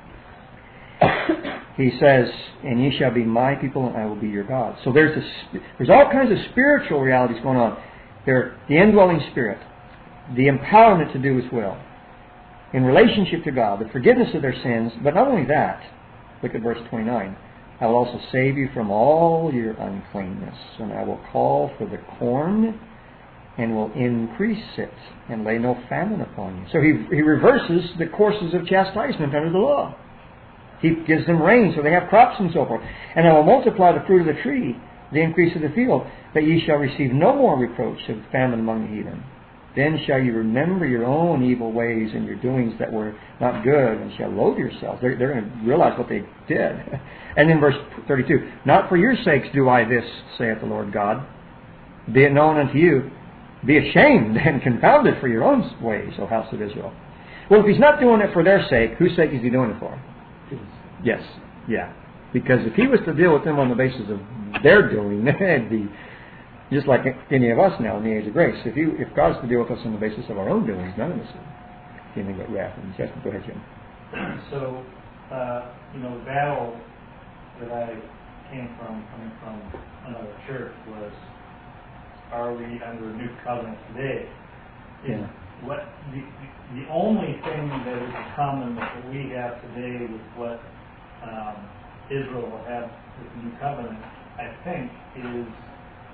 He says, and ye shall be my people, and I will be your God. So there's all kinds of spiritual realities going on. There, the indwelling spirit, the empowerment to do His will, in relationship to God, the forgiveness of their sins, but not only that, look at verse 29, I will also save you from all your uncleanness, and I will call for the corn, and will increase it, and lay no famine upon you. So he reverses the courses of chastisement under the law. He gives them rain so they have crops and so forth. And I will multiply the fruit of the tree, the increase of the field, that ye shall receive no more reproach of famine among the heathen. Then shall you remember your own evil ways and your doings that were not good, and shall loathe yourselves. They're going to realize what they did. And then verse 32, not for your sakes do I this, saith the Lord God. Be it known unto you, be ashamed and confounded for your own ways, O house of Israel. Well, if He's not doing it for their sake, whose sake is He doing it for? Yes, yeah. Because if He was to deal with them on the basis of their doing, it'd be just like any of us now in the age of grace. If God's to deal with us on the basis of our own doings, none of us would anything but wrath. And yes, go ahead, Jim. So, the battle that I came from, coming from another church, was, are we under a new covenant today? Yeah. What the only thing that is common that we have today with what Israel will have with the new covenant, I think, is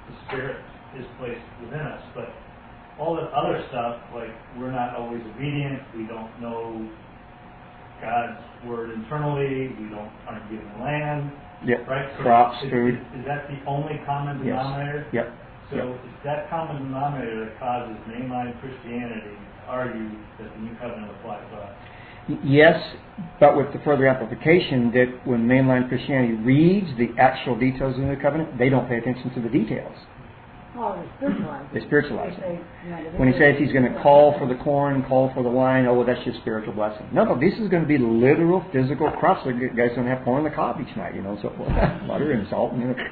the Spirit is placed within us. But all the other stuff, like we're not always obedient, we don't know God's word internally, aren't given land, Yep. right? So Crops, food. Is that the only common denominator? Yes. Yep. So it's that common denominator that causes mainline Christianity to argue that the New Covenant applies to us. Yes, but with the further amplification that when mainline Christianity reads the actual details of the New Covenant, they don't pay attention to the details. Oh, they spiritualize it. They spiritualize They it. say, When he says he's going to call for the corn, call for the wine, oh, well, that's just spiritual blessing. No, this is going to be literal, physical crops. The guy's going to have corn on the cob each night, so forth. Butter and salt.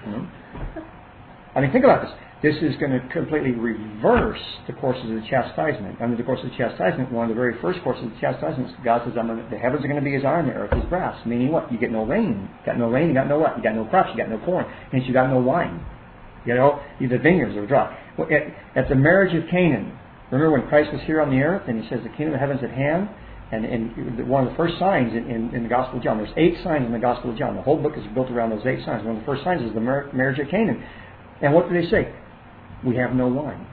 I mean, think about this. This is going to completely reverse the courses of the chastisement. Under the course of the chastisement, one of the very first courses of the chastisement, God says, the heavens are going to be as iron, the earth is brass. Meaning what? You get no rain. You got no rain, you got no what? You got no crops, you got no corn. Hence you got no wine. The vineyards are dry. Well, at the marriage of Canaan, remember when Christ was here on the earth and he says the kingdom of heaven's at hand? And one of the first signs in the Gospel of John, there's 8 signs in the Gospel of John. The whole book is built around those 8 signs. One of the first signs is the marriage of Canaan. And what do they say? We have no wine.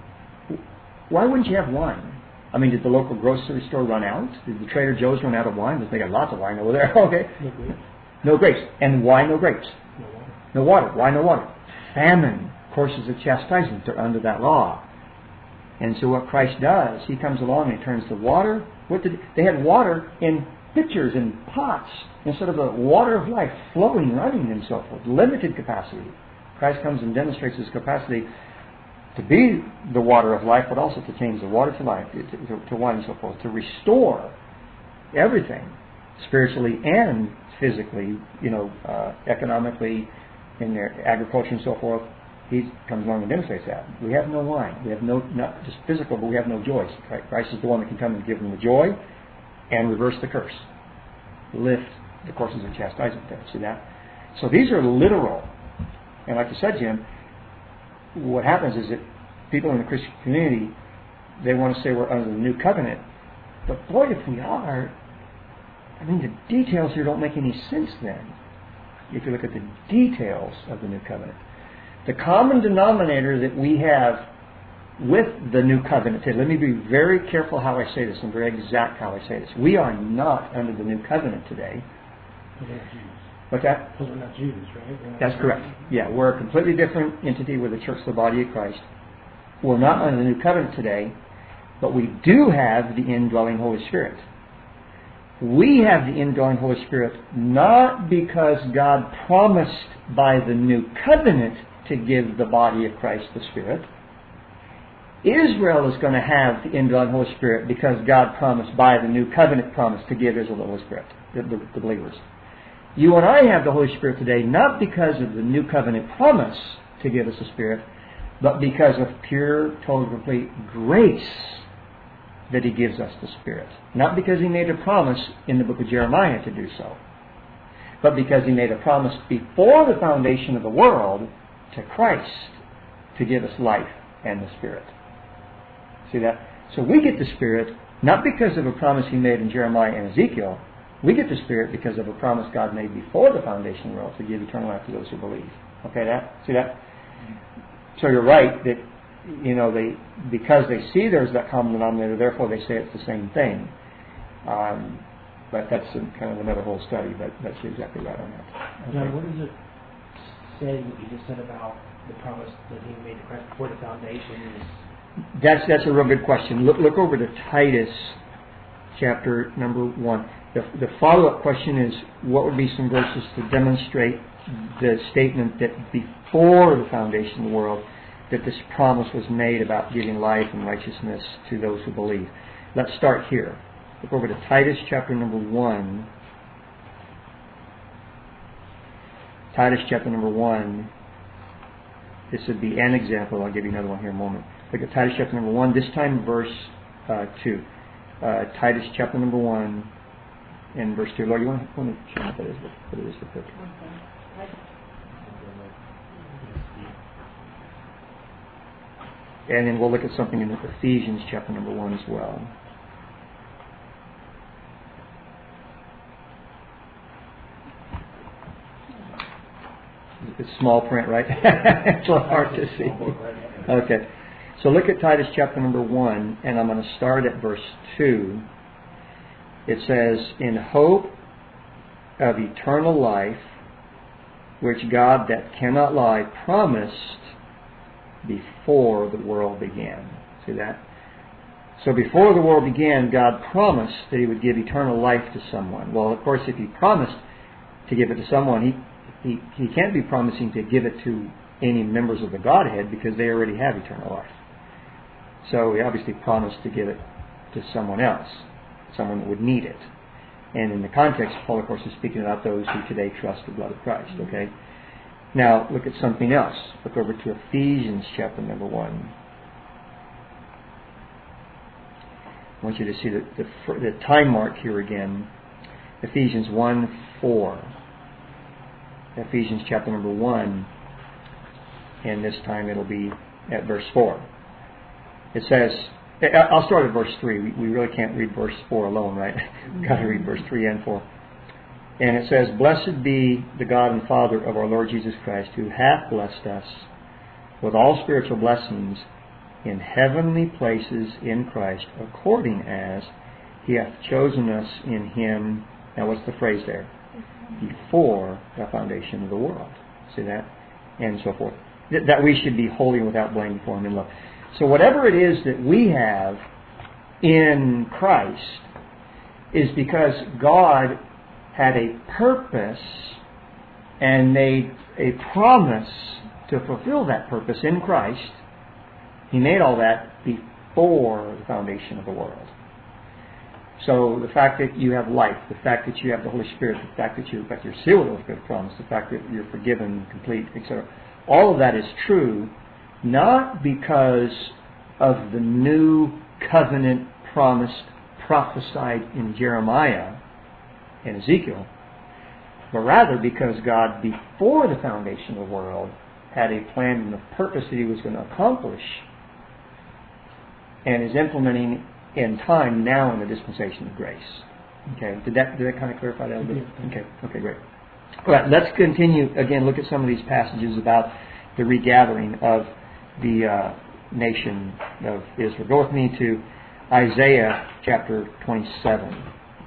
Why wouldn't you have wine? I mean, did the local grocery store run out? Did the Trader Joe's run out of wine? Because they got lots of wine over there. Okay. No grapes. No grapes. And why no grapes? No water. No water. Why no water? Famine. Courses of chastisement. They're under that law. And so what Christ does, he comes along and he turns the water. They had water in pitchers and pots instead of the water of life flowing, running, and so forth. Limited capacity. Christ comes and demonstrates his capacity to be the water of life, but also to change the water to life, to wine and so forth, to restore everything, spiritually and physically, economically, in their agriculture and so forth. He comes along and demonstrates that. We have no wine. We have no, not just physical, but we have no joy. Christ is the one that can come and give them the joy and reverse the curse. Lift the courses of chastisement there. See that? So these are literal. And like you said, Jim, what happens is that people in the Christian community, they want to say we're under the new covenant. But boy, if we are, I mean, the details here don't make any sense then. If you look at the details of the new covenant. The common denominator that we have with the new covenant, let me be very careful how I say this and very exact how I say this. We are not under the new covenant today. Those are not Jews. What's that? Those are not Jews, right? That's correct. Yeah, we're a completely different entity. We're the church, the body of Christ. We're not under the new covenant today, but we do have the indwelling Holy Spirit. We have the indwelling Holy Spirit not because God promised by the new covenant to give the body of Christ the Spirit. Israel is going to have the indwelling Holy Spirit because God promised by the new covenant promise to give Israel the Holy Spirit, the believers. You and I have the Holy Spirit today not because of the new covenant promise to give us the Spirit, but because of pure, total, complete grace that He gives us the Spirit. Not because He made a promise in the book of Jeremiah to do so, but because He made a promise before the foundation of the world to Christ to give us life and the Spirit. See that? So we get the Spirit not because of a promise He made in Jeremiah and Ezekiel. We get the Spirit because of a promise God made before the foundation of the world to give eternal life to those who believe. Okay, see that? So you're right that because they see there's that common denominator, therefore they say it's the same thing. But that's kind of another whole study. But that's exactly right on that. Okay. John, what does it say what you just said about the promise that He made to Christ before the foundation? That's a real good question. Look over to Titus chapter number 1. The follow-up question is, what would be some verses to demonstrate the statement that before the foundation of the world that this promise was made about giving life and righteousness to those who believe? Let's start here. Look over to Titus chapter number 1. Titus chapter number 1. This would be an example. I'll give you another one here in a moment. Look at Titus chapter number 1, this time verse 2. Titus chapter number 1 and verse 2. Lord, you want to show me what it is for quick? And then we'll look at something in Ephesians chapter number 1 as well. It's small print, right? It's a little hard to see. Okay. So look at Titus chapter number 1, and I'm going to start at verse 2. It says, in hope of eternal life, which God that cannot lie promised before the world began. See that? So before the world began, God promised that He would give eternal life to someone. Well, of course, if He promised to give it to someone, He can't be promising to give it to any members of the Godhead because they already have eternal life. So He obviously promised to give it to someone else, someone that would need it. And in the context, Paul, of course, is speaking about those who today trust the blood of Christ. Okay. Now, look at something else. Look over to Ephesians chapter number 1. I want you to see the time mark here again. Ephesians 1:4. Ephesians chapter number 1. And this time it'll be at verse 4. It says, I'll start at verse 3. We really can't read verse 4 alone, right? We've got to read verse 3 and 4. And it says, blessed be the God and Father of our Lord Jesus Christ, who hath blessed us with all spiritual blessings in heavenly places in Christ, according as He hath chosen us in Him. Now what's the phrase there? Before the foundation of the world. See that? And so forth. That we should be holy and without blame before Him in love. So whatever it is that we have in Christ is because God had a purpose and made a promise to fulfill that purpose in Christ. He made all that before the foundation of the world. So the fact that you have life, the fact that you have the Holy Spirit, the fact that you're sealed with the Spirit of promise, the fact that you're forgiven, complete, etc., all of that is true, not because of the new covenant promise prophesied in Jeremiah and Ezekiel, but rather because God, before the foundation of the world, had a plan and a purpose that He was going to accomplish and is implementing in time now in the dispensation of grace. Okay, did that kind of clarify that a bit? Okay, great. All right, let's continue again. Look at some of these passages about the regathering of the nation of Israel. Go with me to Isaiah chapter 27.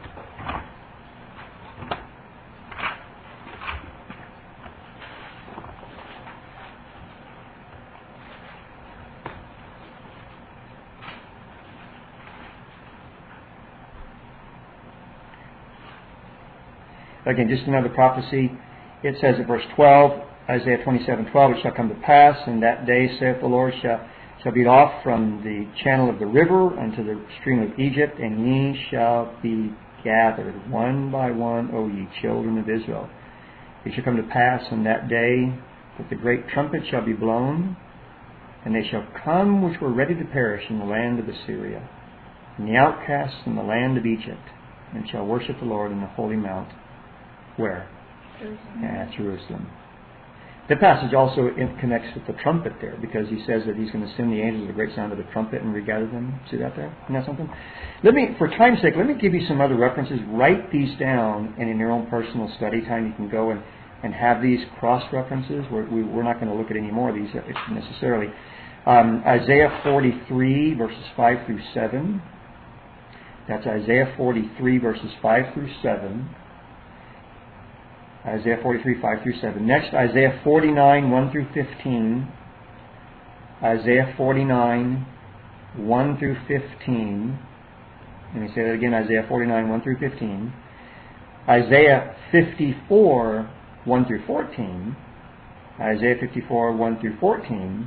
Again, just another prophecy. It says in verse 12, Isaiah 27:12, it shall come to pass in that day, saith the Lord, shall be off from the channel of the river unto the stream of Egypt, and ye shall be gathered one by one, O ye children of Israel. It shall come to pass in that day that the great trumpet shall be blown, and they shall come which were ready to perish in the land of Assyria, and the outcasts in the land of Egypt, and shall worship the Lord in the holy mount. Where? Jerusalem. At Jerusalem. The passage also connects with the trumpet there, because He says that He's going to send the angels with a great sound of the trumpet and regather them. See that there? Isn't that something? For time's sake, let me give you some other references. Write these down, and in your own personal study time, you can go and have these cross-references. We're not going to look at any more of these necessarily. Isaiah 43, verses 5 through 7. That's Isaiah 43, verses 5 through 7. Isaiah 43, 5 through 7. Next, Isaiah 49, 1 through 15. Isaiah 49, 1 through 15. Let me say that again, Isaiah 49, 1 through 15. Isaiah 54, 1 through 14. Isaiah 54, 1 through 14.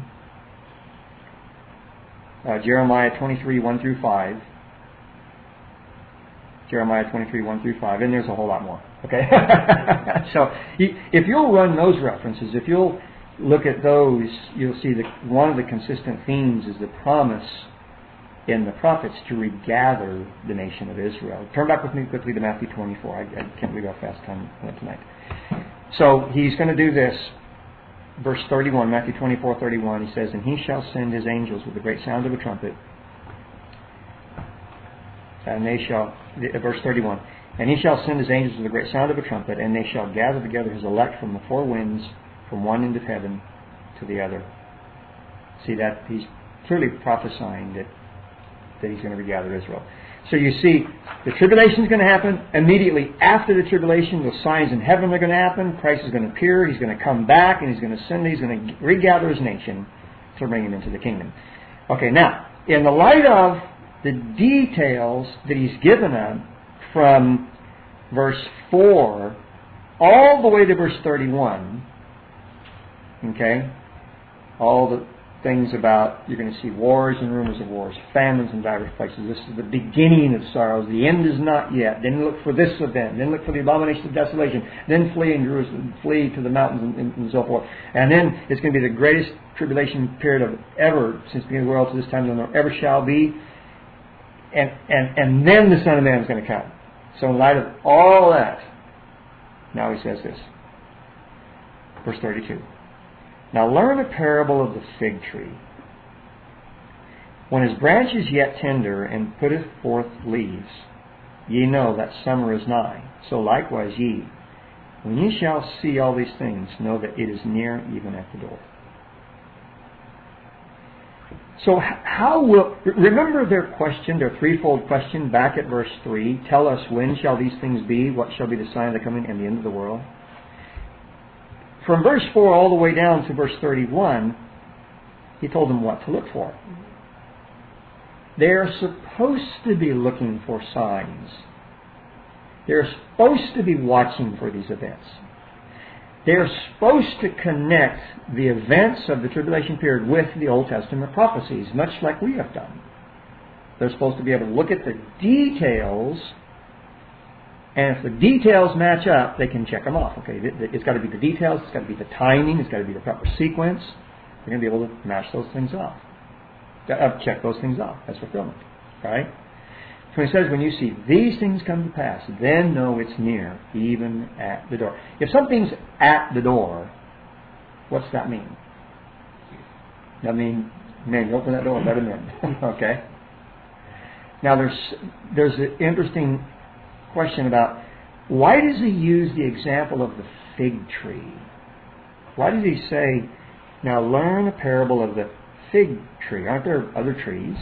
Jeremiah 23, 1 through 5. Jeremiah 23, 1 through 5. And there's a whole lot more. Okay? So if you'll run those references, if you'll look at those, you'll see that one of the consistent themes is the promise in the prophets to regather the nation of Israel. Turn back with me quickly to Matthew 24. I can't believe how fast time went tonight. So He's going to do this. Verse 31, Matthew 24, 31, He says, and He shall send His angels with the great sound of a trumpet, and they shall, verse 31, and He shall send His angels with a great sound of a trumpet, and they shall gather together His elect from the four winds from one end of heaven to the other. See that he's clearly prophesying that he's going to regather Israel. So you see, the tribulation is going to happen. Immediately after the tribulation, the signs in heaven are going to happen. Christ is going to appear. He's going to come back, and he's going to send. He's going to regather his nation to bring him into the kingdom. Okay, now, in the light of the details that he's given us from verse 4 all the way to verse 31, okay, all the things about, you're going to see wars and rumors of wars, famines in diverse places. This is the beginning of sorrows. The end is not yet. Then look for this event. Then look for the abomination of desolation. Then flee in Jerusalem, flee to the mountains and so forth. And then it's going to be the greatest tribulation period of ever since the beginning of the world to this time than there ever shall be. And then the Son of Man is going to come. So in light of all that, now he says this. Verse 32. Now learn a parable of the fig tree. When his branch is yet tender and putteth forth leaves, ye know that summer is nigh. So likewise ye, when ye shall see all these things, know that it is near, even at the door. So how will... Remember their question, their threefold question back at verse 3. Tell us, when shall these things be? What shall be the sign of the coming and the end of the world? From verse 4 all the way down to verse 31, he told them what to look for. They're supposed to be looking for signs. They're supposed to be watching for these events. They're supposed to connect the events of the tribulation period with the Old Testament prophecies, much like we have done. They're supposed to be able to look at the details, and if the details match up, they can check them off. Okay, it's got to be the details, it's got to be the timing, it's got to be the proper sequence. They're going to be able to match those things off. Check those things off. That's fulfillment. Right? So he says, when you see these things come to pass, then know it's near, even at the door. If something's at the door, what's that mean? That means, man, you open that door and let him in. Okay? Now there's an interesting question about, why does he use the example of the fig tree? Why does he say, now learn a parable of the fig tree? Aren't there other trees?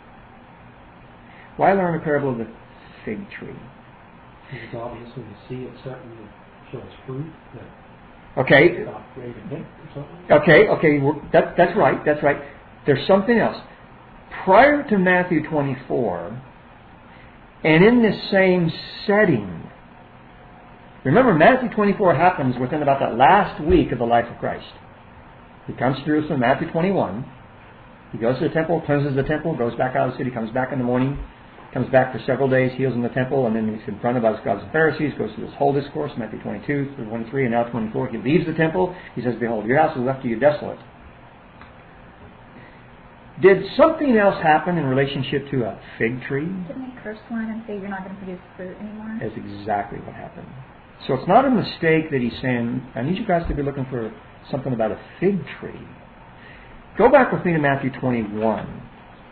Why learn a parable of the fig tree? It's obvious when you see it starting to show its fruit. Okay. Okay. That's right. That's right. There's something else. Prior to Matthew 24, and in this same setting, remember, Matthew 24 happens within about that last week of the life of Christ. He comes to Jerusalem, Matthew 21. He goes to the temple, cleanses the temple, goes back out of the city, comes back in the morning, comes back for several days, heals in the temple, and then he's confronted by the scribes and Pharisees, goes through this whole discourse, Matthew 22 through 23, and now 24. He leaves the temple. He says, behold, your house is left to you desolate. Did something else happen in relationship to a fig tree? Didn't he curse one and say you're not going to produce fruit anymore? That's exactly what happened. So it's not a mistake that he's saying, I need you guys to be looking for something about a fig tree. Go back with me to Matthew 21.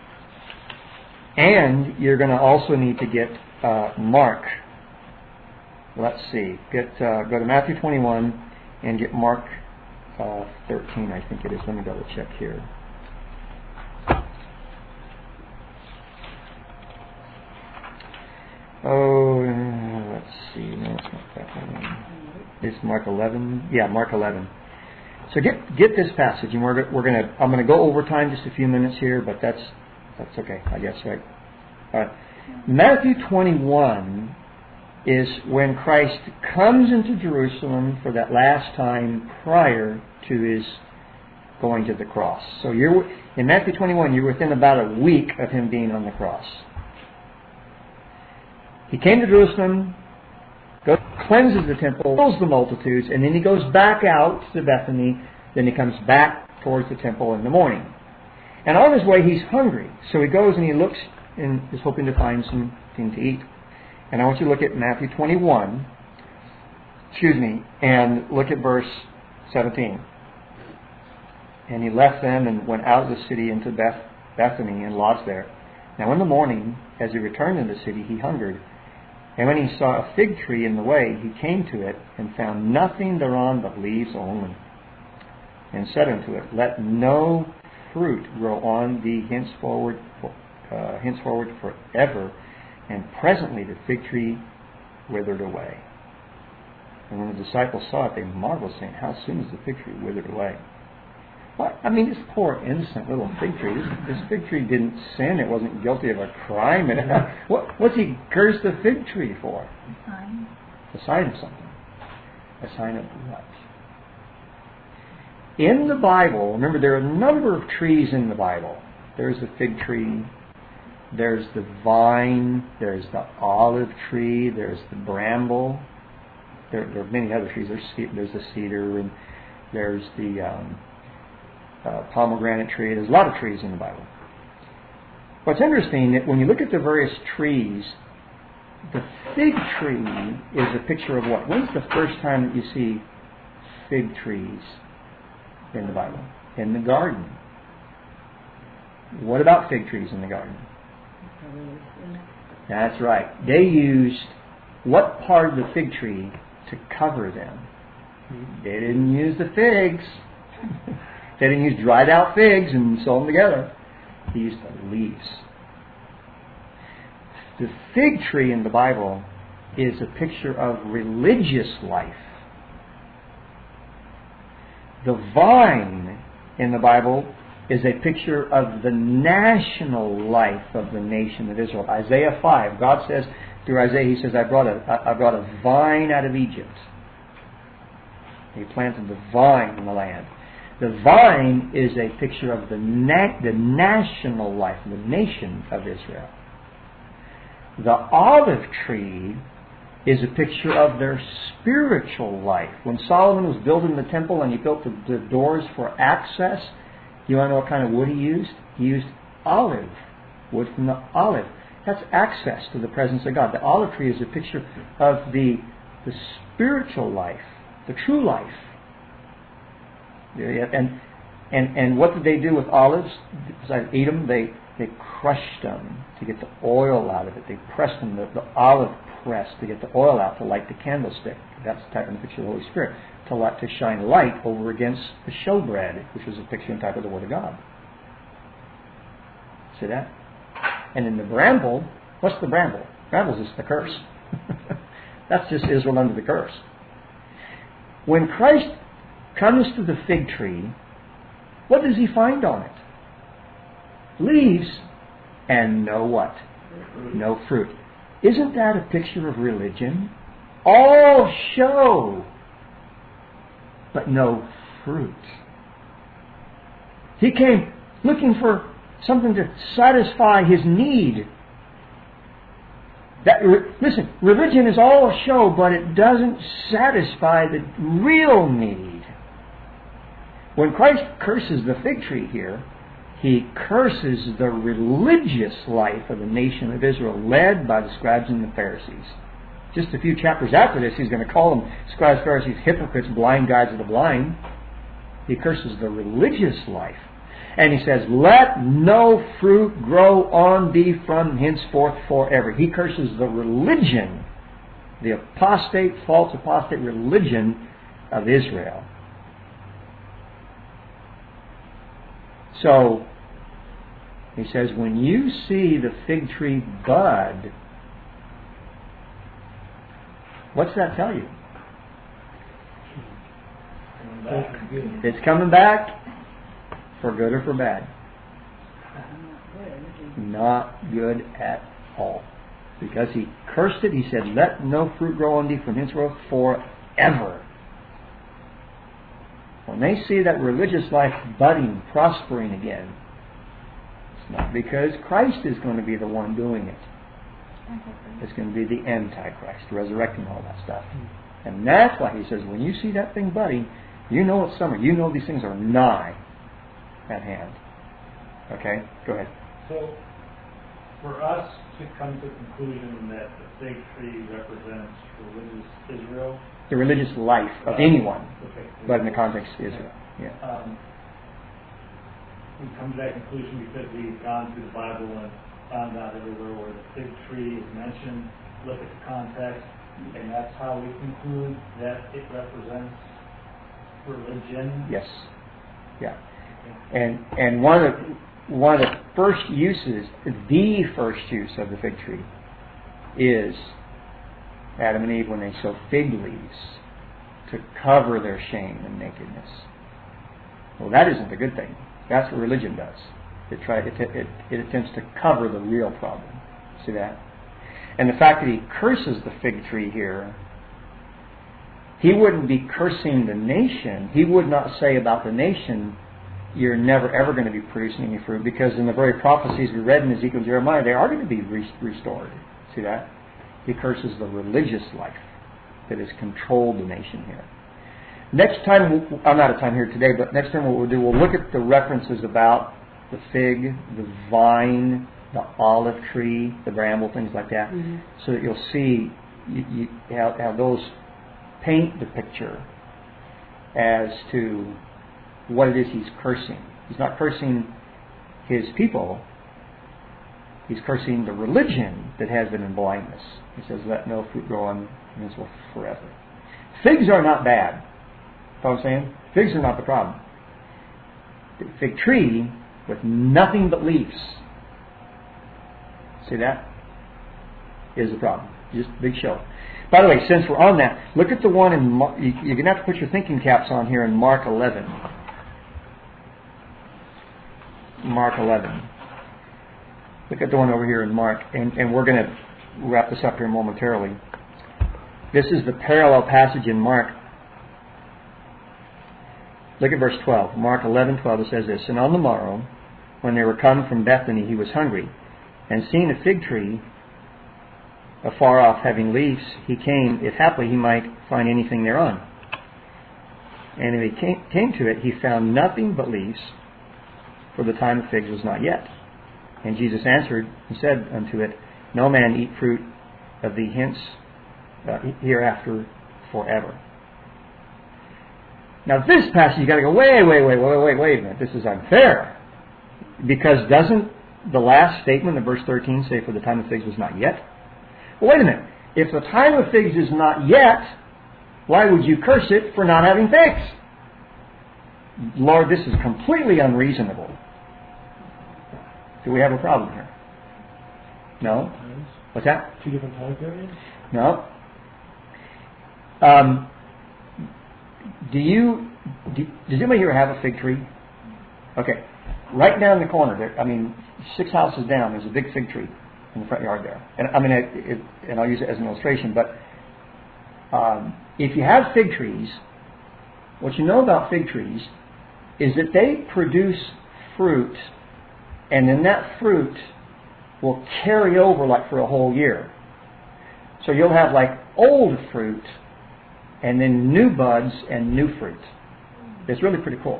And you're going to also need to get Mark. Let's see. Go to Matthew 21 and get Mark 13, I think it is. Let me double check here. Oh, let's see. No, it's not that one. It's Mark 11. Yeah, Mark 11. So get this passage, and I'm going to go over time just a few minutes here, but that's okay, I guess, right? Matthew 21 is when Christ comes into Jerusalem for that last time prior to his going to the cross. So in Matthew 21, you're within about a week of him being on the cross. He came to Jerusalem, cleanses the temple, heals the multitudes, and then he goes back out to Bethany. Then he comes back towards the temple in the morning. And on his way, he's hungry. So he goes and he looks and is hoping to find something to eat. And I want you to look at Matthew 21, and look at verse 17. And he left them and went out of the city into Bethany and lodged there. Now in the morning, as he returned into the city, he hungered. And when he saw a fig tree in the way, he came to it and found nothing thereon but leaves only, and said unto it, Let no fruit grow on thee henceforward forever. And presently the fig tree withered away. And when the disciples saw it, they marveled, saying, How soon is the fig tree withered away? What? I mean, this poor innocent little fig tree. This fig tree didn't sin. It wasn't guilty of a crime. What's he cursed the fig tree for? A sign. A sign of something. A sign of what? In the Bible, remember, there are a number of trees in the Bible. There's the fig tree. There's the vine. There's the olive tree. There's the bramble. There are many other trees. There's the cedar, and there's the pomegranate tree. There's a lot of trees in the Bible. What's interesting that when you look at the various trees, the fig tree is a picture of what? When's the first time that you see fig trees in the Bible? In the garden. What about fig trees in the garden? That's right. They used what part of the fig tree to cover them? They didn't use the figs. They didn't use dried out figs and sew them together. They used the leaves. The fig tree in the Bible is a picture of religious life. The vine in the Bible is a picture of the national life of the nation of Israel. Isaiah 5, God says, through Isaiah, He says, I brought a vine out of Egypt. He planted the vine in the land. The vine is a picture of the national life, the nation of Israel. The olive tree is a picture of their spiritual life. When Solomon was building the temple and he built the doors for access, you want to know what kind of wood he used? He used olive, wood from the olive. That's access to the presence of God. The olive tree is a picture of the spiritual life, the true life. And what did they do with olives? Besides eat them, they crushed them to get the oil out of it. They pressed them, the olive press, to get the oil out to light the candlestick. That's the type of picture of the Holy Spirit. To shine light over against the showbread, which is a picture and type of the Word of God. See that? And in the bramble, what's the bramble? Bramble's just the curse. That's just Israel under the curse. When Christ comes to the fig tree, what does He find on it? Leaves and no what? No fruit. Isn't that a picture of religion? All show, but no fruit. He came looking for something to satisfy His need. Listen, religion is all a show, but it doesn't satisfy the real need. When Christ curses the fig tree here, He curses the religious life of the nation of Israel, led by the scribes and the Pharisees. Just a few chapters after this, He's going to call them scribes, Pharisees, hypocrites, blind guides of the blind. He curses the religious life. And He says, Let no fruit grow on thee from henceforth forever. He curses the religion, the apostate, false apostate religion of Israel. So, He says, when you see the fig tree bud, what's that tell you? It's coming back for good or for bad. Not good at all. Because He cursed it, He said, Let no fruit grow on thee from henceforth forever. When they see that religious life budding, prospering again, it's not because Christ is going to be the one doing it. It's going to be the Antichrist, resurrecting all that stuff. And that's why He says, when you see that thing budding, you know it's summer. You know these things are nigh at hand. Okay? Go ahead. So, for us to come to the conclusion that the fig tree represents religious Israel, the religious life of anyone, okay, but in the context of Israel. Yeah. We come to that conclusion because we've gone through the Bible and found out everywhere where the fig tree is mentioned, look at the context, and that's how we conclude that it represents religion. Yes. Yeah. And one of the first uses, the first use of the fig tree is Adam and Eve when they sow fig leaves to cover their shame and nakedness. Well, that isn't a good thing. That's what religion does. It attempts to cover the real problem. See that? And the fact that he curses the fig tree here, he wouldn't be cursing the nation. He would not say about the nation, you're never ever going to be producing any fruit, because in the very prophecies we read in Ezekiel and Jeremiah, they are going to be restored. See that? He curses the religious life that has controlled the nation here. Next time, I'm out of time here today, but next time what we'll do, we'll look at the references about the fig, the vine, the olive tree, the bramble, things like that, so that you'll see how those paint the picture as to what it is he's cursing. He's not cursing his people. He's cursing the religion that has them in blindness. He says, let no fruit grow on Israel forever. Figs are not bad. You know what I'm saying? Figs are not the problem. The fig tree with nothing but leaves, see that? Is the problem. Just a big show. By the way, since we're on that, look at the one in Mark. You're going to have to put your thinking caps on here in Mark 11. Mark 11. Look at the one over here in Mark, and we're going to wrap this up here momentarily. This is the parallel passage in Mark. Look at verse 12. Mark 11:12. It says this, and on the morrow, when they were come from Bethany, he was hungry, and seeing a fig tree afar off having leaves, he came, if haply he might find anything thereon. And when he came to it, he found nothing but leaves, for the time of figs was not yet. And Jesus answered and said unto it, no man eat fruit of thee hence hereafter forever. Now this passage, you got to go, wait a minute, this is unfair. Because doesn't the last statement of verse 13 say, for the time of figs was not yet? Well, wait a minute. If the time of figs is not yet, why would you curse it for not having figs? Lord, this is completely unreasonable. Do we have a problem here? No? What's that? 2 different time periods? No. Does anybody here have a fig tree? Okay. Right down the corner there, 6 houses down, there's a big fig tree in the front yard there. And I'll use it as an illustration, but if you have fig trees, what you know about fig trees is that they produce fruit, and then that fruit will carry over like for a whole year. So you'll have like old fruit and then new buds and new fruit. It's really pretty cool.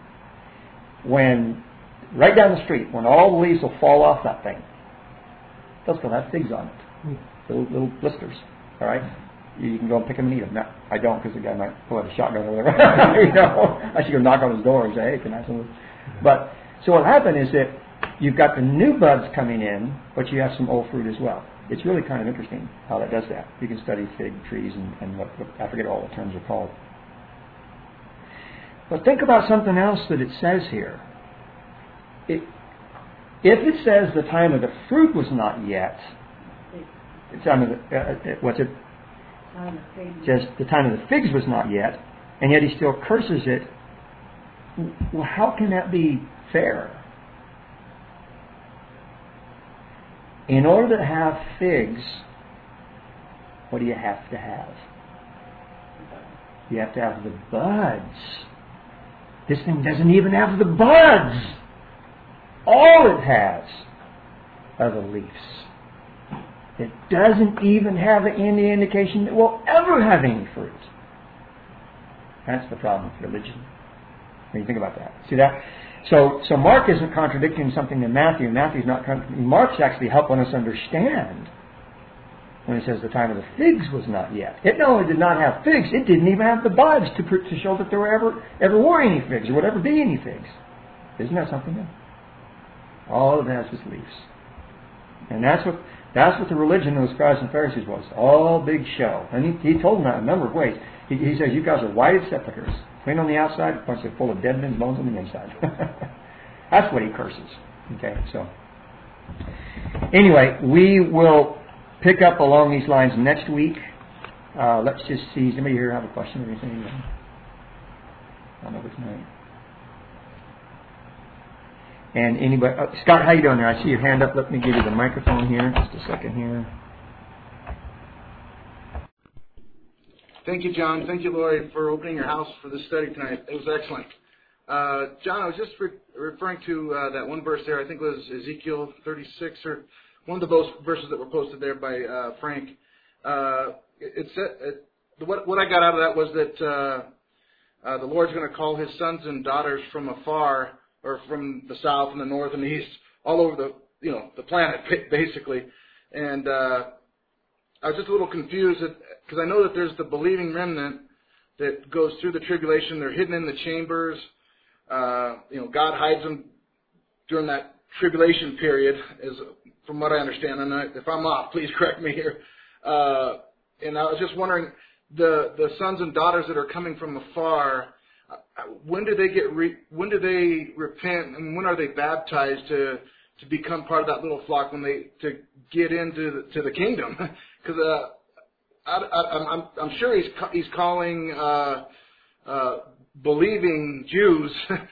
When, right down the street, when all the leaves will fall off that thing, they'll still have figs on it. Little blisters. All right? You can go and pick them and eat them. No, I don't, because the guy might pull out a shotgun or whatever. I should go knock on his door and say, hey, can I have some? But, so what happened is that you've got the new buds coming in, but you have some old fruit as well. It's really kind of interesting how that does that. You can study fig trees and what I forget all the terms are called. But think about something else that it says here. If it says the time of the fruit was not yet, the time of the, just the time of the figs was not yet, and yet he still curses it, well, how can that be fair? In order to have figs, what do you have to have? You have to have the buds. This thing doesn't even have the buds. All it has are the leaves. It doesn't even have any indication that we'll ever have any fruit. That's the problem with religion. When you think about that. See that? So Mark isn't contradicting something in Matthew. Matthew's not Mark's actually helping us understand when he says the time of the figs was not yet. It not only did not have figs, it didn't even have the buds to show that there were ever were any figs or would ever be any figs. Isn't that something else? All it has is leaves. And that's what the religion of the scribes and Pharisees was. All big show. And he told them that in a number of ways. He says, you guys are whited sepulchres. clean on the outside, of course they're full of dead men's bones on the inside. That's what he curses. Okay, so anyway, we will pick up along these lines next week. Let's just see. Does anybody here have a question or anything? I don't know if tonight. And anybody, Scott, how you doing there? I see your hand up. Let me give you the microphone here. Just a second here. Thank you, John. Thank you, Lori, for opening your house for this study tonight. It was excellent. John, I was just referring to that one verse there. I think it was Ezekiel 36, or one of the verses that were posted there by Frank. It said, what I got out of that was that the Lord's going to call His sons and daughters from afar, or from the south and the north and the east, all over the planet, basically. And I was just a little confused because I know that there's the believing remnant that goes through the tribulation. They're hidden in the chambers. God hides them during that tribulation period, is from what I understand. And if I'm off, please correct me here. And I was just wondering, the sons and daughters that are coming from afar, when do they when do they repent, and when are they baptized to become part of that little flock to get into the kingdom? Because I'm sure he's calling believing Jews.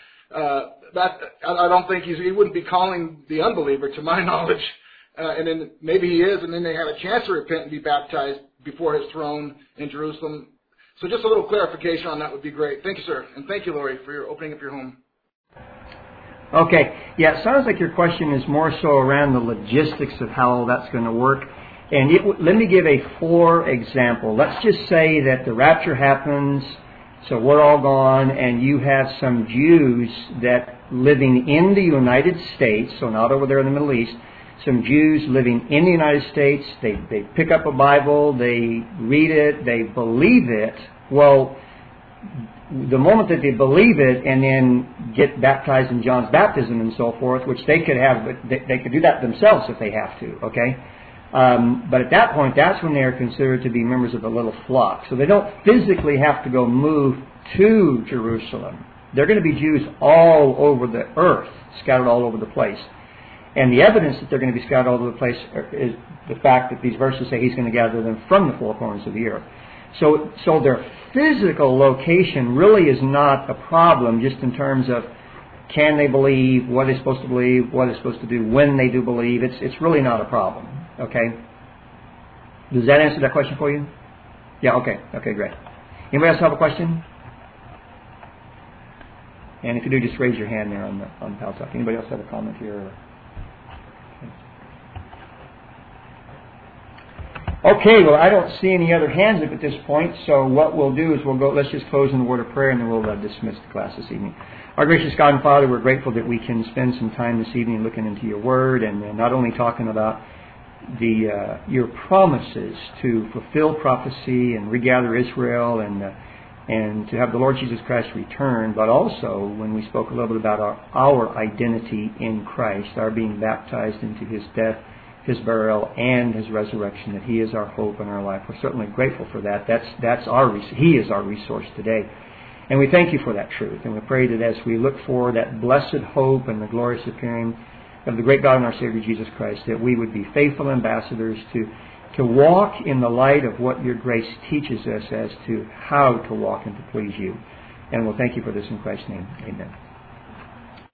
I don't think he wouldn't be calling the unbeliever, to my knowledge. And then maybe he is, and then they have a chance to repent and be baptized before His throne in Jerusalem. So just a little clarification on that would be great. Thank you, sir. And thank you, Lori, for your opening up your home. Okay. Yeah, it sounds like your question is more so around the logistics of how all that's going to work. And let me give a for example. Let's just say that the rapture happens, so we're all gone, and you have some Jews that living in the United States, so not over there in the Middle East, some Jews living in the United States, they pick up a Bible, they read it, they believe it. Well, the moment that they believe it and then get baptized in John's baptism and so forth, which they could have, they could do that themselves if they have to, okay? But at that point, that's when they are considered to be members of the little flock. So they don't physically have to go move to Jerusalem. They're going to be Jews all over the earth, scattered all over the place. And the evidence that they're going to be scattered all over the place is the fact that these verses say He's going to gather them from the four corners of the earth. So their physical location really is not a problem, just in terms of can they believe, what they're supposed to believe, what they're supposed to do when they do believe. It's really not a problem. Okay? Does that answer that question for you? Yeah, okay. Okay, great. Anybody else have a question? And if you do, just raise your hand there on the Pal Talk. Anybody else have a comment here? Okay, well, I don't see any other hands up at this point, so what we'll do is let's just close in the word of prayer, and then we'll dismiss the class this evening. Our gracious God and Father, we're grateful that we can spend some time this evening looking into your word, and not only talking about your promises to fulfill prophecy and regather Israel and to have the Lord Jesus Christ return, but also when we spoke a little bit about our identity in Christ, our being baptized into His death, His burial, and His resurrection, that He is our hope in our life. We're certainly grateful for that. He is our resource today. And we thank you for that truth. And we pray that as we look for that blessed hope and the glorious appearing of the great God and our Savior Jesus Christ, that we would be faithful ambassadors to walk in the light of what your grace teaches us as to how to walk and to please you. And we'll thank you for this in Christ's name. Amen.